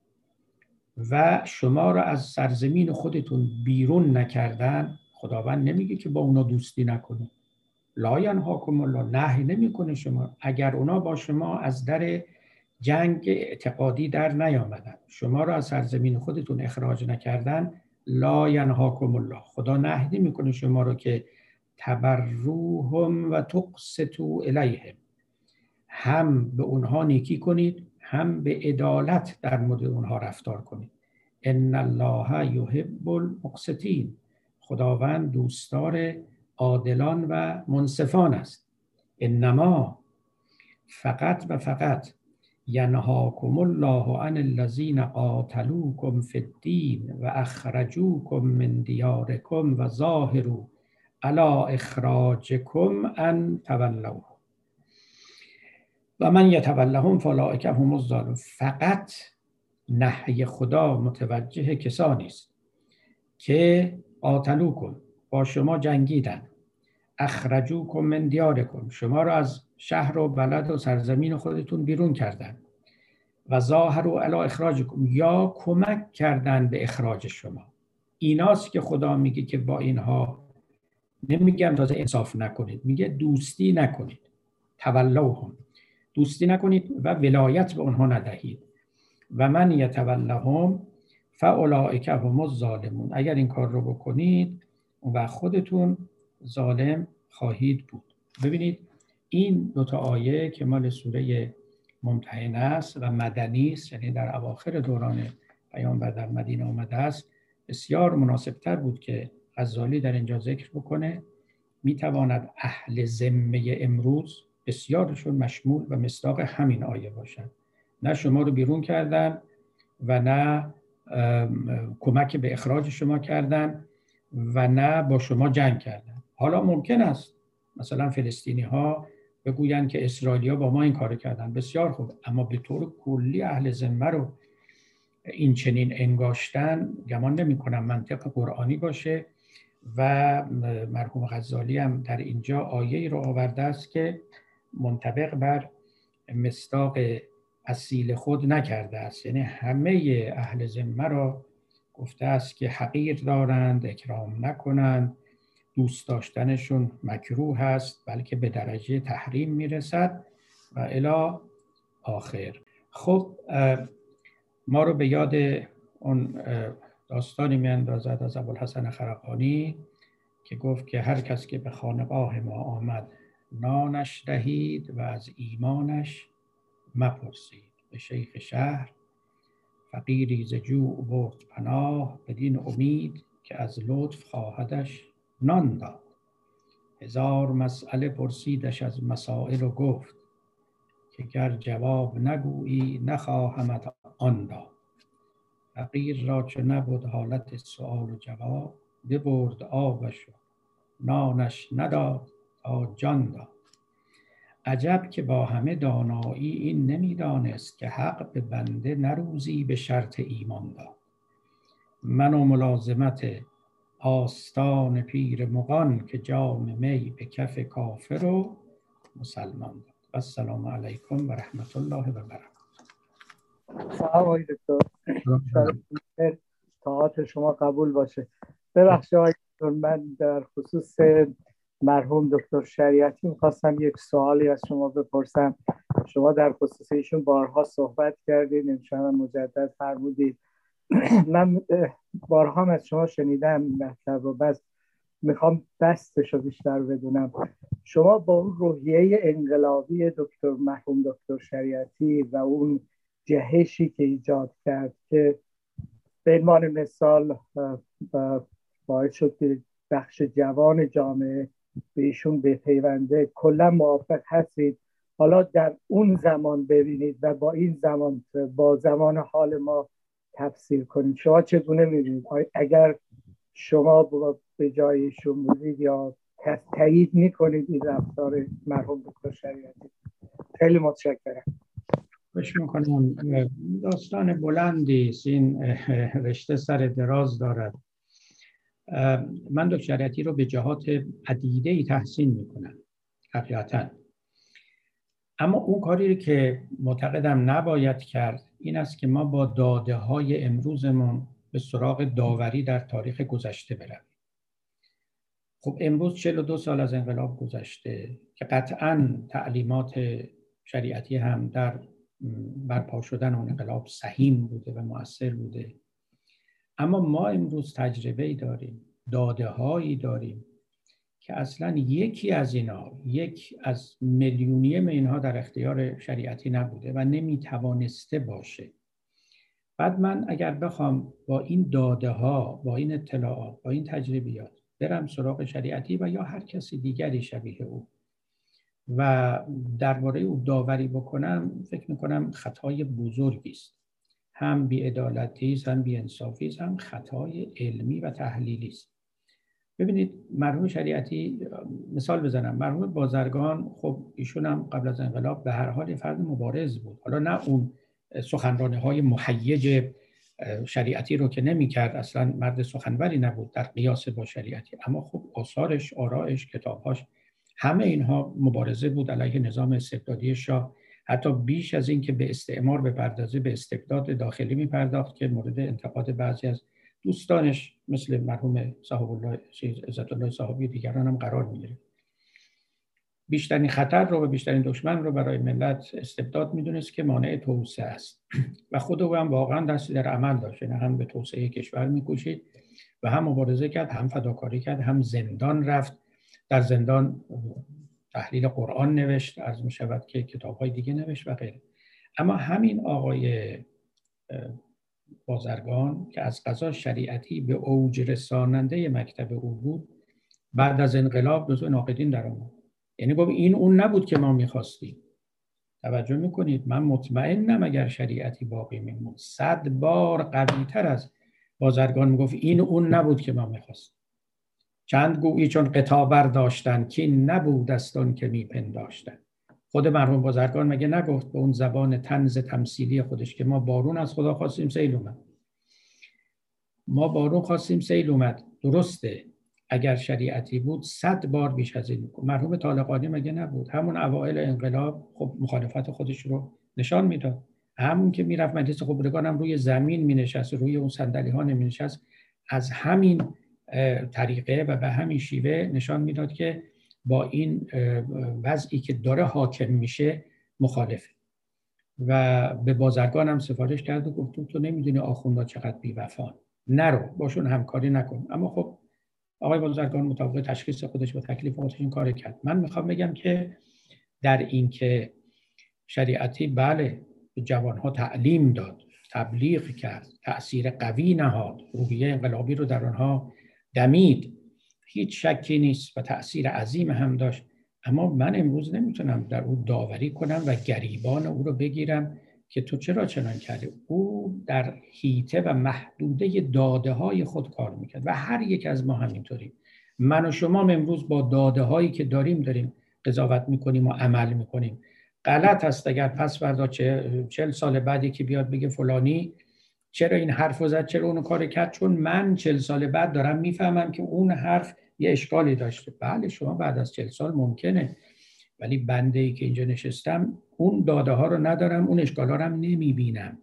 و شما را از سرزمین خودتون بیرون نکردن، خداوند نمیگه که با اونا دوستی نکنید. لا ینهاکم الله، نهی نمیکنه شما. اگر اونا با شما از در جنگ اعتقادی در نیامدن، شما را از سرزمین خودتون اخراج نکردن، لا ینهاکم الله، خدا نهی نمیکنه شما رو که تبروهم و تقسطوا الیهم، هم به اونها نیکی کنید، هم به عدالت در مورد اونها رفتار کنید. ان الله یحب المقسطین، خداوند دوستدار عادلان و منصفان است. انما، فقط و فقط، ینهاکم الله عن الذین قاتلوکم فی الدین و اخرجوکم من دیارکم و ظاهروا علی اخراجکم ان تولوهم و من یتولهم فاولئک هم الظالمون. فقط نهی خدا متوجه کسانی است که قاتلوکم، با شما جنگیدن، اخرجوکم من دیارکم، شما را از شهر و بلد و سرزمین خودتون بیرون کردن، و ظاهروا علی اخراجکم، یا کمک کردن به اخراج شما. ایناست که خدا میگه که با اینها نمیگم تازه انصاف نکنید، میگه دوستی نکنید. تولوهم، دوستی نکنید و ولایت به اونها ندهید. و من یتولهم فاولئک هم الظالمون، اگر این کار رو بکنید و خودتون ظالم خواهید بود. ببینید این دو تا آیه که مال سوره ممتحنه است و مدنی است، یعنی در اواخر دوران پیامبر در مدینه آمده است، بسیار مناسبتر بود که غزالی در اینجا ذکر بکنه. میتواند اهل ذمه امروز بسیارشون مشمول و مصداق همین آیه باشند. نه شما رو بیرون کردن و نه کمک به اخراج شما کردن و نه با شما جنگ کردن. حالا ممکن است مثلا فلسطینی ها بگویند که اسرائیلیا با ما این کارو کردن، بسیار خوب، اما به طور کلی اهل ذمه رو این چنین انگاشتن گمان نمی کنم منطق قرآنی باشه. و مرحوم غزالی هم در اینجا آیه رو آورده است که منطبق بر مصداق اصیل خود نکرده است، یعنی همه اهل ذمه را گفته است که حقیر دارند، اکرام نکنند، دوست داشتنشون مکروه است، بلکه به درجه تحریم میرسد و الی آخر. خب ما رو به یاد اون داستانی میاندازد از ابوالحسن خرقانی که گفت که هر کس که به خانقاه ما آمد نانش دهید و از ایمانش مپرسید. به شیخ شهر فقیری ز جوع برد پناه، بدین امید که از لطف خواهدش نان داد. هزار مسئله پرسیدش از مسائل و گفت که گر جواب نگویی نخواهمت آن داد. فقیر را چو نبود حالت سؤال و جواب، ببرد آبش و نانش نداد تا جان داد. عجب که با همه دانایی این نمیدانست که حق به بنده نروزی به شرط ایمان داد. من و ملازمت آستان پیر مغان که جام می به کف کافر و مسلمان داد. السلام علیکم و رحمت الله و برکاته. سلام آقای دکتر، طاعت شما قبول باشه. ببخشید آقای دکتر، من در خصوص مرحوم دکتر شریعتی می‌خواستم یک سوالی از شما بپرسم. شما در خصوص ایشون بارها صحبت کردید، امشب مجدد فرمودید. من بارها از شما شنیدم مطلب رو، بس میخوام بستش رو بیشتر بدونم. شما با اون روحیه انقلابی مرحوم دکتر شریعتی و اون جهشی که ایجاد کرد که به عنوان مثال باعث شد که بخش جوان جامعه به ایشون بپیونده، کلا موافق هستید؟ حالا در اون زمان ببینید و با این زمان، با زمان حال ما تفسیر کنید. شما چگونه می‌بینید؟ اگر شما به جای ایشون بودید یا تایید می‌کنید این رفتار مرحوم دکتر شریعتی؟ خیلی متشکرم. خوش میکنم. داستان بلندی است، این رشته سر دراز دارد. من دکتر شریعتی رو به جهات عدیده‌ای تحسین میکنم حقیقتاً، اما اون کاری که معتقدم نباید کرد این است که ما با داده های امروزمون به سراغ داوری در تاریخ گذشته برویم. خب امروز 42 سال از انقلاب گذشته که قطعاً تعلیمات شریعتی هم در برپا شدن اون انقلاب سهیم بوده و مؤثر بوده، اما ما امروز تجربه‌ای داریم، داده‌هایی داریم که اصلا یکی از اینا، یک از میلیونیم اینها در اختیار شریعتی نبوده و نمیتوانسته باشه. بعد من اگر بخوام با این داده‌ها، با این اطلاعات، با این تجربیات برم سراغ شریعتی و یا هر کسی دیگری شبیه او و درباره او داوری بکنم، فکر میکنم خطای بزرگی است. هم بی‌عدالتی است، هم بی‌انصافی است، هم خطای علمی و تحلیلی است. ببینید مرحوم شریعتی، مثال بزنم، مرحوم بازرگان، خب ایشون هم قبل از انقلاب به هر حال فرد مبارز بود. حالا نه اون سخنرانی‌های مهیج شریعتی رو که نمی‌کرد، اصلا مرد سخنوری نبود در قیاس با شریعتی، اما خب آثارش، آرائش، کتاب‌هاش، همه اینها مبارزه بود علیه نظام استبدادی شاه. حتی بیش از این که به استعمار بپردازه، به استبداد داخلی می‌پرداخت که مورد انتقاد بعضی از دوستانش مثل مرحوم صاحب الله عزت الله صاحبی و دیگران هم قرار می‌گیره. بیشترین خطر رو و بیشترین دشمن رو برای ملت استبداد می‌دونست که مانع توسعه است و خود او هم واقعا دستی در عمل داشت، نه هم به توسعه کشور می‌کوشید و هم مبارزه کرد، هم فداکاری کرد، هم زندان رفت، در زندان تحلیل قرآن نوشت، عرض می‌شود که کتاب‌های دیگه نوشت و غیره. اما همین آقای بازرگان که از قضا شریعتی به اوج رساننده مکتب او بود، بعد از انقلاب جزو ناقدین در آمد. یعنی گفت این اون نبود که ما می‌خواستیم. توجه می‌کنید؟ من مطمئنم اگر شریعتی باقی می‌موند 100 بار قوی‌تر از بازرگان میگفت این اون نبود که ما می‌خواستیم. چند گویی چون قطابر داشتن که نبود استون که میپنداشتن. خود مرحوم بازرگان مگه نگفت به اون زبان طنز تمثیلی خودش که ما بارون از خدا خواستیم سیل اومد؟ ما بارون خواستیم سیل اومد. درسته اگر شریعتی بود 100 بار بیش از این. مرحوم طالقانی مگه نبود همون اوایل انقلاب خب مخالفت خودش رو نشان میداد، همون که میرفت مجلس خبرگان هم روی زمین مینشست، روی اون صندلی ها نمینشست، از همین طریقه و به همین شیوه نشان میداد که با این وضعی که داره حاکم میشه مخالفه. و به بازرگان هم سفارش کرد و گفت تو نمیدونی آخوندا چقدر بی‌وفان، نرو باشون همکاری نکن. اما خب آقای بازرگان مطابق تشخیص خودش و تکلیف خودش این کار کرد. من میخوام بگم که در این که شریعتی بله به جوانها تعلیم داد، تبلیغ کرد، تأثیر قوی نهاد، روحیه انقلابی رو در آنها دمید، هیچ شکی نیست و تأثیر عظیم هم داشت. اما من امروز نمیتونم در او داوری کنم و گریبان او رو بگیرم که تو چرا چنان کردی. او در حیطه و محدوده داده های خود کار میکرد و هر یک از ما همینطوریم. من و شما امروز با داده هایی که داریم قضاوت میکنیم و عمل میکنیم. غلط است اگر پس فردا 40 سال بعدی که بیاد بگه فلانی چرا این حرف زد، چرا اونو کار کرد، چون من 40 سال بعد دارم میفهمم که اون حرف یه اشکالی داشته. بله شما بعد از 40 سال ممکنه، ولی بنده‌ای که اینجا نشستم اون داده ها رو ندارم، اون اشکال ها رو هم نمیبینم.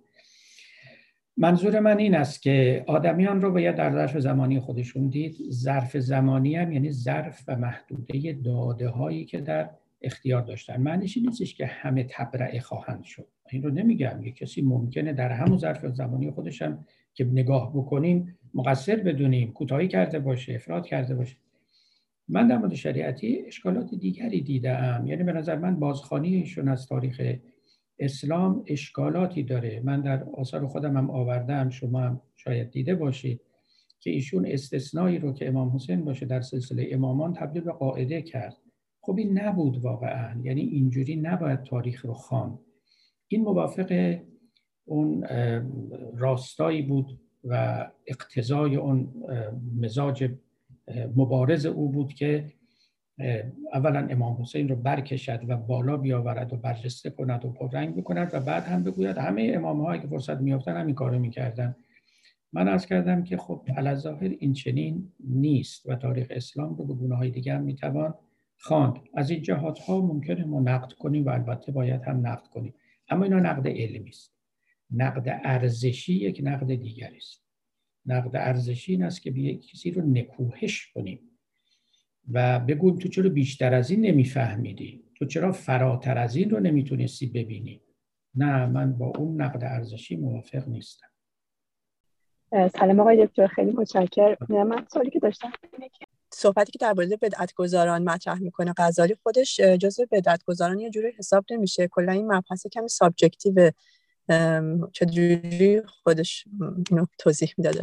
منظور من این است که آدمیان رو باید در ظرف زمانی خودشون دید. ظرف زمانی هم یعنی ظرف و محدوده داده هایی که در اختیار داشتن. معنیش این نیستش که همه تبرئه خواهند شد. این رو نمیگم. یک کسی ممکنه در همون ظرف زمانی خودش هم که نگاه بکنیم مقصر بدونیم، کوتاهی کرده باشه، افراط کرده باشه. من در مورد شریعتی اشکالات دیگری دیدم. یعنی به نظر من بازخوانی ایشون از تاریخ اسلام اشکالاتی داره. من در آثار خودم هم آوردم، شما هم شاید دیده باشید که ایشون استثنایی رو که امام حسین باشه در سلسله امامان تبدیل به قاعده کرد. خب این نبود واقعا. یعنی اینجوری نباید تاریخ رو خواند. این موافق اون راستایی بود و اقتضای اون مزاج مبارز او بود که اولا امام حسین رو برکشد و بالا بیاورد و برجسته کند و پررنگ بکند و بعد هم بگوید همه امام‌هایی که فرصت می‌یافتن همین کارو می‌کردن. من عرض کردم که خب علی‌الظاهر این چنین نیست و تاریخ اسلام رو به گونه‌های دیگر هم می‌توان خواند. از این جهات‌ها ممکنه ما نقد کنیم و البته باید هم نقد کنیم، اما اینا نقد علمی است. نقد ارزشی یک نقد دیگری است. نقد ارزشی این است که یک کسی رو نکوهش کنیم و بگویم تو چرا بیشتر از این نمیفهمیدی، تو چرا فراتر از این رو نمیتونستی ببینی. نه، من با اون نقد ارزشی موافق نیستم. سلام آقای دکتر، خیلی متشکرم. من سوالی که داشتم اینه که صحبتی که در مورد بدعت‌گذاران مطرح میکنه غزالی، خودش جزو بدعت‌گذاران یه جوری حساب نمیشه. کلا این مبحث کمی سابجکتیو، چجوری خودش اینو توضیح میداده؟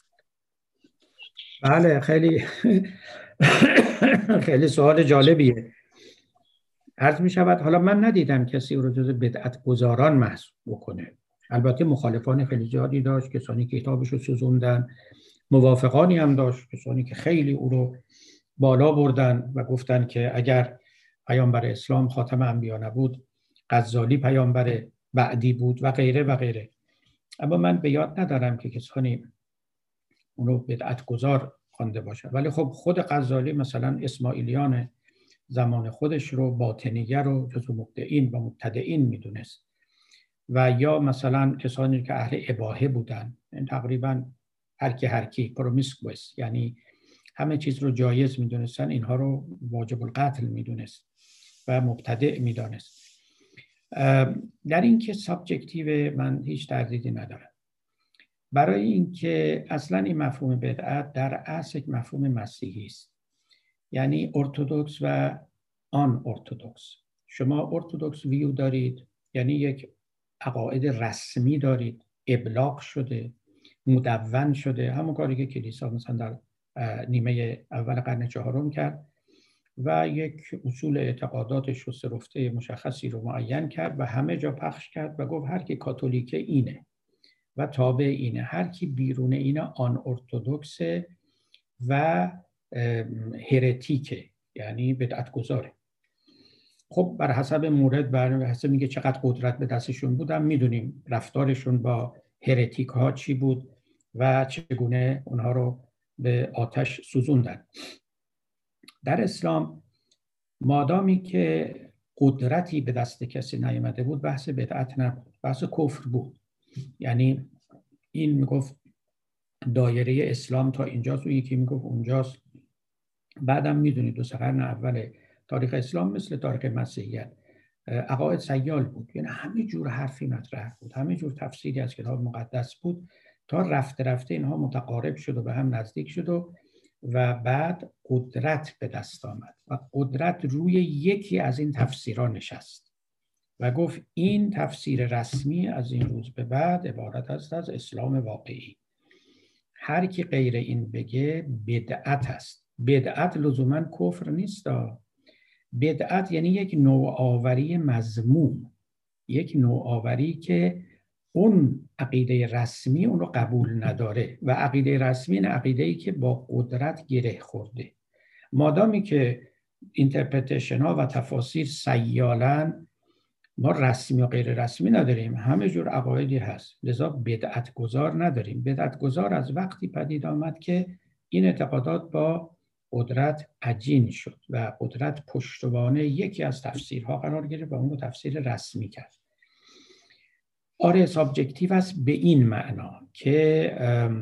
بله، خیلی خیلی سوال جالبیه. عرض می شود حالا من ندیدم کسی او رو جزو بدعت‌گذاران محسوب بکنه. البته مخالفان خیلی زیادی داشت، کسانی که کتابش رو سوزوندن، موافقانی هم داشت، کسانی که خیلی او رو بالا بردن و گفتن که اگر پیامبر اسلام خاتم انبیا نبود، غزالی پیامبر بعدی بود و غیره و غیره. اما من به یاد ندارم که کسانی اونو بدعت‌گذار خوانده باشه. ولی خب خود غزالی مثلا اسماعیلیان زمان خودش رو باطنیه رو جزو مبدعین و مبتدعین میدونست، و یا مثلا کسانی که اهل اباحه بودن، این تقریبا هر کی پرومیسکوس، یعنی همه چیز رو جایز میدونستن، اینها رو واجب القتل میدونست و مبتدع میدونست. در این که سابجکتیو من هیچ تردیدی ندارم، برای اینکه اصلا این مفهوم بدعت در اصل یک مفهوم مسیحی است، یعنی ارتدوکس و آن ارتدوکس. شما ارتدوکس ویو دارید، یعنی یک عقاید رسمی دارید، ابلاغ شده، مدون شده، همون کاری که کلیسا مثلا در نیمه اول قرن چهارم کرد و یک اصول اعتقادات شسته رفته مشخصی رو معین کرد و همه جا پخش کرد و گفت هر کی کاتولیک اینه و تابع اینه، هر کی بیرون اینه آن ارتدوکسه و هرتیکه، یعنی بدعت‌گذاره. خب بر حسب مورد، بر حسب میگه چقدر قدرت به دستشون بودن، میدونیم رفتارشون با هرتیک ها چی بود و چگونه اونها رو به آتش سوزوندن. در اسلام مادامی که قدرتی به دست کسی نیامده بود، بحث بدعت نبود، بحث کفر بود. یعنی این میگفت دایره اسلام تا اینجاست و یکی میگفت اونجاست. بعدم میدونید 2 قرن اول تاریخ اسلام مثل تاریخ مسیحیت عقاید سیال بود، یعنی همه جور حرفی مطرح بود، همه جور تفسیری از کتاب مقدس بود، تا رفته رفته اینها متقارب شد و به هم نزدیک شد و بعد قدرت به دست آمد و قدرت روی یکی از این تفسیرها نشست و گفت این تفسیر رسمی از این روز به بعد عبارت است از اسلام واقعی. هر کی غیر این بگه بدعت است. بدعت لزوما کفر نیست. بدعت یعنی یک نوآوری مذموم، یک نوآوری که اون عقیده رسمی اون رو قبول نداره و عقیده رسمی این عقیده‌ای که با قدرت گره خورده. مادامی که اینترپریتیشن ها و تفاسیر سیالن، ما رسمی و غیر رسمی نداریم، همه جور عقایدی هست، لذا بدعت گذار نداریم. بدعت گذار از وقتی پدید آمد که این اعتقادات با قدرت عجین شد و قدرت پشتوانه یکی از تفسیرها قرار گرفت و اون رو تفسیر رسمی کرد. آره سابجکتیو است به این معنا که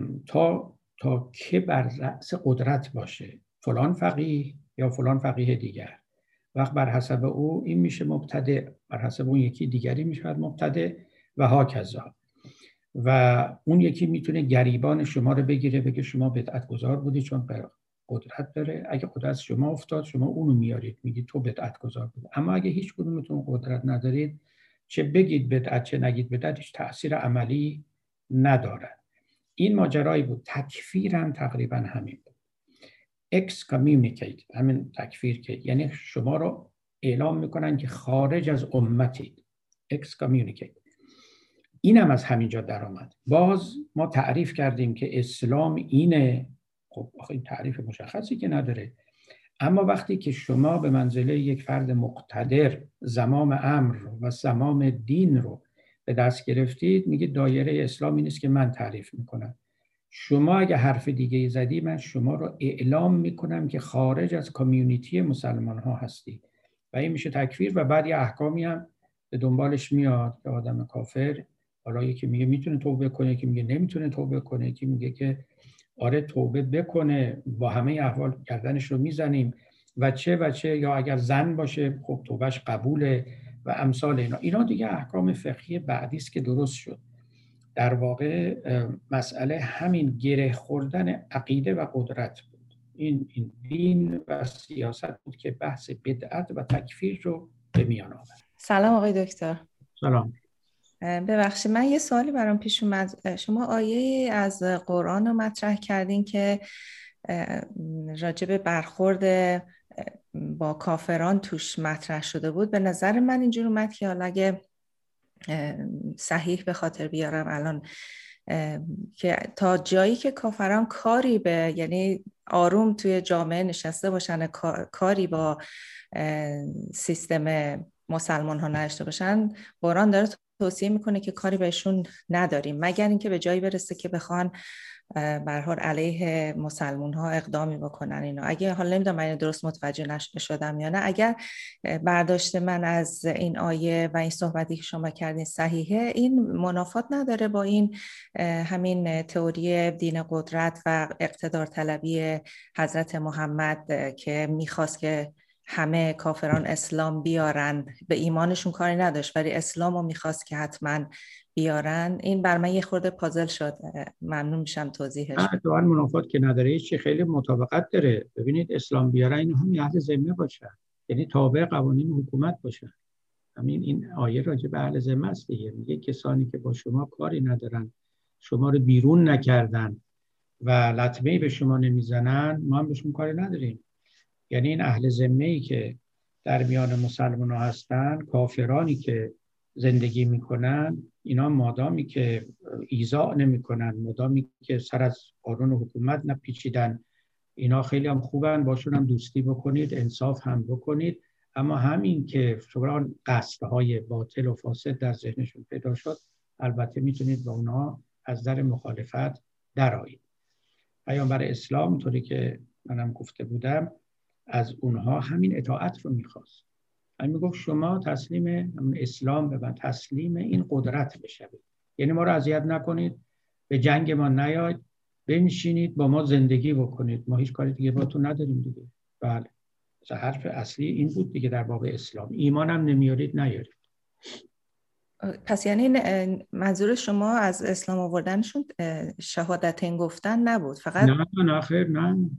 تا که بر رأس قدرت باشه فلان فقیه یا فلان فقیه دیگر وقت بر حسب او این میشه مبتدع، بر حسب اون یکی دیگری میشه مبتدع و هاکذا. و اون یکی میتونه گریبان شما رو بگیره بگه شما بدعت‌گذار بودی چون قدرت داره. اگه قدرت شما افتاد شما اونو میارید میگید تو بدعت‌گذار بودی. اما اگه هیچ کدومتون قدرت ندارید، چه بگید بدعت چه نگید بدعت، هیچ تأثیر عملی نداره. این ماجرایی بود. تکفیر هم تقریبا همین بود. excommunicate، همین تکفیر که یعنی شما رو اعلام میکنن که خارج از امتید. excommunicate این هم از همینجا در آمد. باز ما تعریف کردیم که اسلام اینه. خب آخه این تعریف مشخصی که نداره. اما وقتی که شما به منزله یک فرد مقتدر زمام امر و زمام دین رو به دست گرفتید، میگه دایره اسلام این است که من تعریف میکنم. شما اگه حرف دیگه زدی من شما رو اعلام میکنم که خارج از کامیونیتی مسلمان ها هستی و این میشه تکفیر. و بعد یه احکامی هم به دنبالش میاد که آدم کافر، حالا یکی میگه میتونه توبه کنه، یکی میگه نمیتونه توبه کنه، یکی میگه که آره توبه بکنه، با همه احوال گردنش رو میزنیم و چه یا اگر زن باشه خب توبهش قبوله و امثال اینا دیگه احکام فقهی بعدی است که درست شد. در واقع مسئله همین گره خوردن عقیده و قدرت بود. این دین و سیاست بود که بحث بدعت و تکفیر رو به میان آورد. سلام آقای دکتر. سلام. ببخشید من یه سوالی برام پیش اومد. شما آیه از قرآن رو مطرح کردین که راجع به برخورد با کافران توش مطرح شده بود. به نظر من اینجور اومد که حالا اگه صحیح به خاطر بیارم الان، که تا جایی که کافران کاری به، یعنی آروم توی جامعه نشسته باشن، کاری با سیستم مسلمان ها نداشته باشن، قرآن داره توصیه میکنه که کاری بهشون نداریم مگر اینکه به جایی برسه که بخوان به هر حال علیه مسلمان ها اقدامی بکنن. اینا اگه حالا نمیدونم من درست متوجه شدم یا نه، اگر برداشت من از این آیه و این صحبتی که شما کردین صحیحه، این منافات نداره با این همین تئوری دین قدرت و اقتدار طلبی حضرت محمد که میخواست که همه کافران اسلام بیارن، به ایمانشون کاری نداشت ولی اسلام رو میخواست که حتما بیارن. این بر من یه خورده پازل شد. ممنون میشم توضیحش. دوان منافات که نداره، چی خیلی مطابقت داره. ببینید اسلام بیارن این هم اهل ذمه باشن، یعنی تابع قوانین حکومت باشن. همین این آیه راجع به اهل ذمه است دیگه. میگه کسانی که با شما کاری ندارن، شما رو بیرون نکردن و لطمه‌ای به شما نمیزنن، ما هم بهشون کاری نداریم. یعنی این اهل ذمه‌ای که در میان مسلمان‌ها هستن، کافرانی که زندگی میکنن، اینا مادامی که ایذا نمیکنن، مادامی که سر از قانون حکومت نپیچیدن، اینا خیلی هم خوبن، باشون هم دوستی بکنید، انصاف هم بکنید. اما همین که شما قصدهای باطل و فاسد در ذهنشون پیدا شد، البته میتونید با اونها از در مخالفت درآیید. پیامبر اسلام طوری که منم گفته بودم از اونها همین اطاعت رو میخواست. همین میگفت شما تسلیم اسلام ببن، تسلیم این قدرت بشوید. یعنی ما رو اذیت نکنید، به جنگ ما نیاید، بنشینید با ما زندگی بکنید، ما هیچ کاری دیگه باهاتون نداریم دیگه. بله، حرف اصلی این بود دیگه در باب اسلام. ایمان هم نمیارید نیارید. پس یعنی منظور شما از اسلام آوردنشون شهادتین گفتن نبود، فقط نه خیر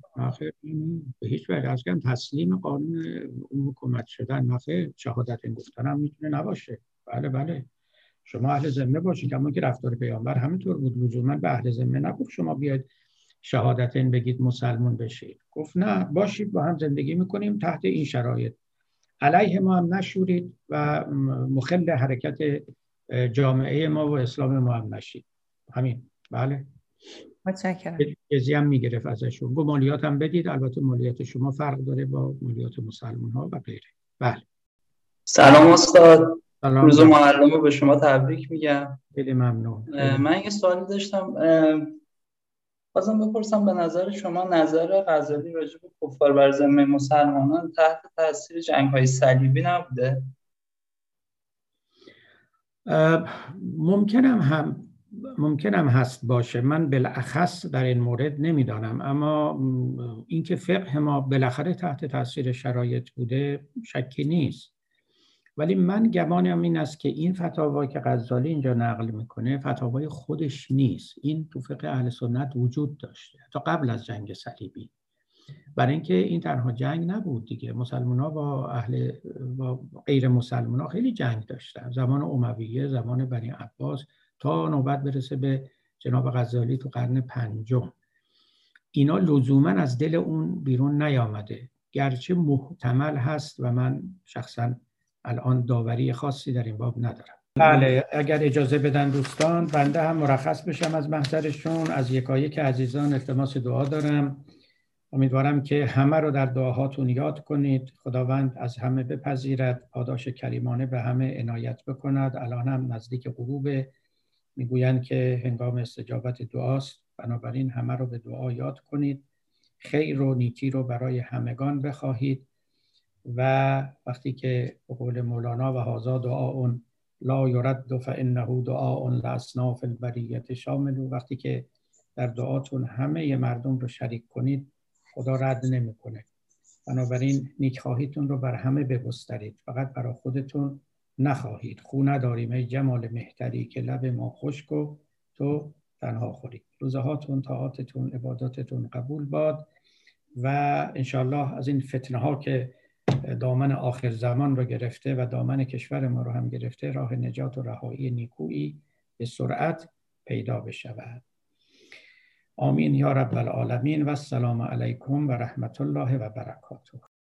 به هیچ وجه از کم تسلیم قانون اون حکومت شدن. نه خیر، شهادتین گفتن هم میتونه نباشه. بله شما اهل ذمه باشید، اما که رفتار پیامبر همینطور بود. لزوما به اهل ذمه نگفت شما بیاید شهادتین بگید مسلمان بشید. گفت نه، باشید با هم زندگی میکنیم تحت این شرایط، علیه ما هم نشورید و مخل حرکت جامعه ما و اسلام ما هم نشید. همین. بله، متشکرم. جزیه هم میگرفت ازشون. گفت مالیات هم بدید، البته مالیات شما فرق داره با مالیات مسلمان ها و غیره. بله. سلام استاد. سلام. روز معلم رو به شما تبریک میگم. خیلی ممنون. من یه سوالی داشتم، خواستم بپرسم به نظر شما نظر غزالی راجع به کفار بر ذمه مسلمانان تحت تاثیر جنگ‌های صلیبی نبوده؟ ممکنم هم ممکنم هست باشه، من بالاخص در این مورد نمیدانم، اما اینکه فقه ما بالاخره تحت تاثیر شرایط بوده شکی نیست. ولی من گمانم این است که این فتاوا که غزالی اینجا نقل میکنه فتاوای خودش نیست. این تو فقه اهل سنت وجود داشته تا قبل از جنگ صلیبی، برای اینکه این تنها جنگ نبود دیگه. مسلمان‌ها با غیر مسلمان‌ها خیلی جنگ داشتن، زمان امویه، زمان بنی عباس، تا نوبت برسه به جناب غزالی تو قرن پنجم. اینا لزوما از دل اون بیرون نیامده، گرچه محتمل هست و من شخصا الان داوری خاصی در این باب ندارم. بله، اگر اجازه بدن دوستان بنده هم مرخص بشم از محضرشون. از یکایک عزیزان التماس دعا دارم. امیدوارم که همه رو در دعاهاتون یاد کنید. خداوند از همه بپذیرد، پاداش کریمانه به همه عنایت بکند. الان هم نزدیک غروب، میگویند که هنگام استجابت دعاست، بنابراین همه رو به دعا یاد کنید، خیر و نیکی رو برای همگان بخواهید و وقتی که به قول مولانا و هذا دعاء لا یرد فانه دعاء لاصناف البریة شامل، وقتی که در دعاتون همه مردم رو شریک کنید خدا رد نمیکنه. بنابراین نیکخواهیتون رو بر همه بگسترید، فقط برای خودتون نخواهید. خو نداریم ای جمال مهتری که لب ما خشک و تو تنها خوری. روزهاتون، طاعاتتون، عباداتتون قبول باد و انشالله از این فتنه ها که دامن آخر زمان رو گرفته و دامن کشور ما رو هم گرفته، راه نجات و رهایی نیکویی به سرعت پیدا بشود. آمین یا رب العالمین و السلام علیکم و رحمت الله و برکاته.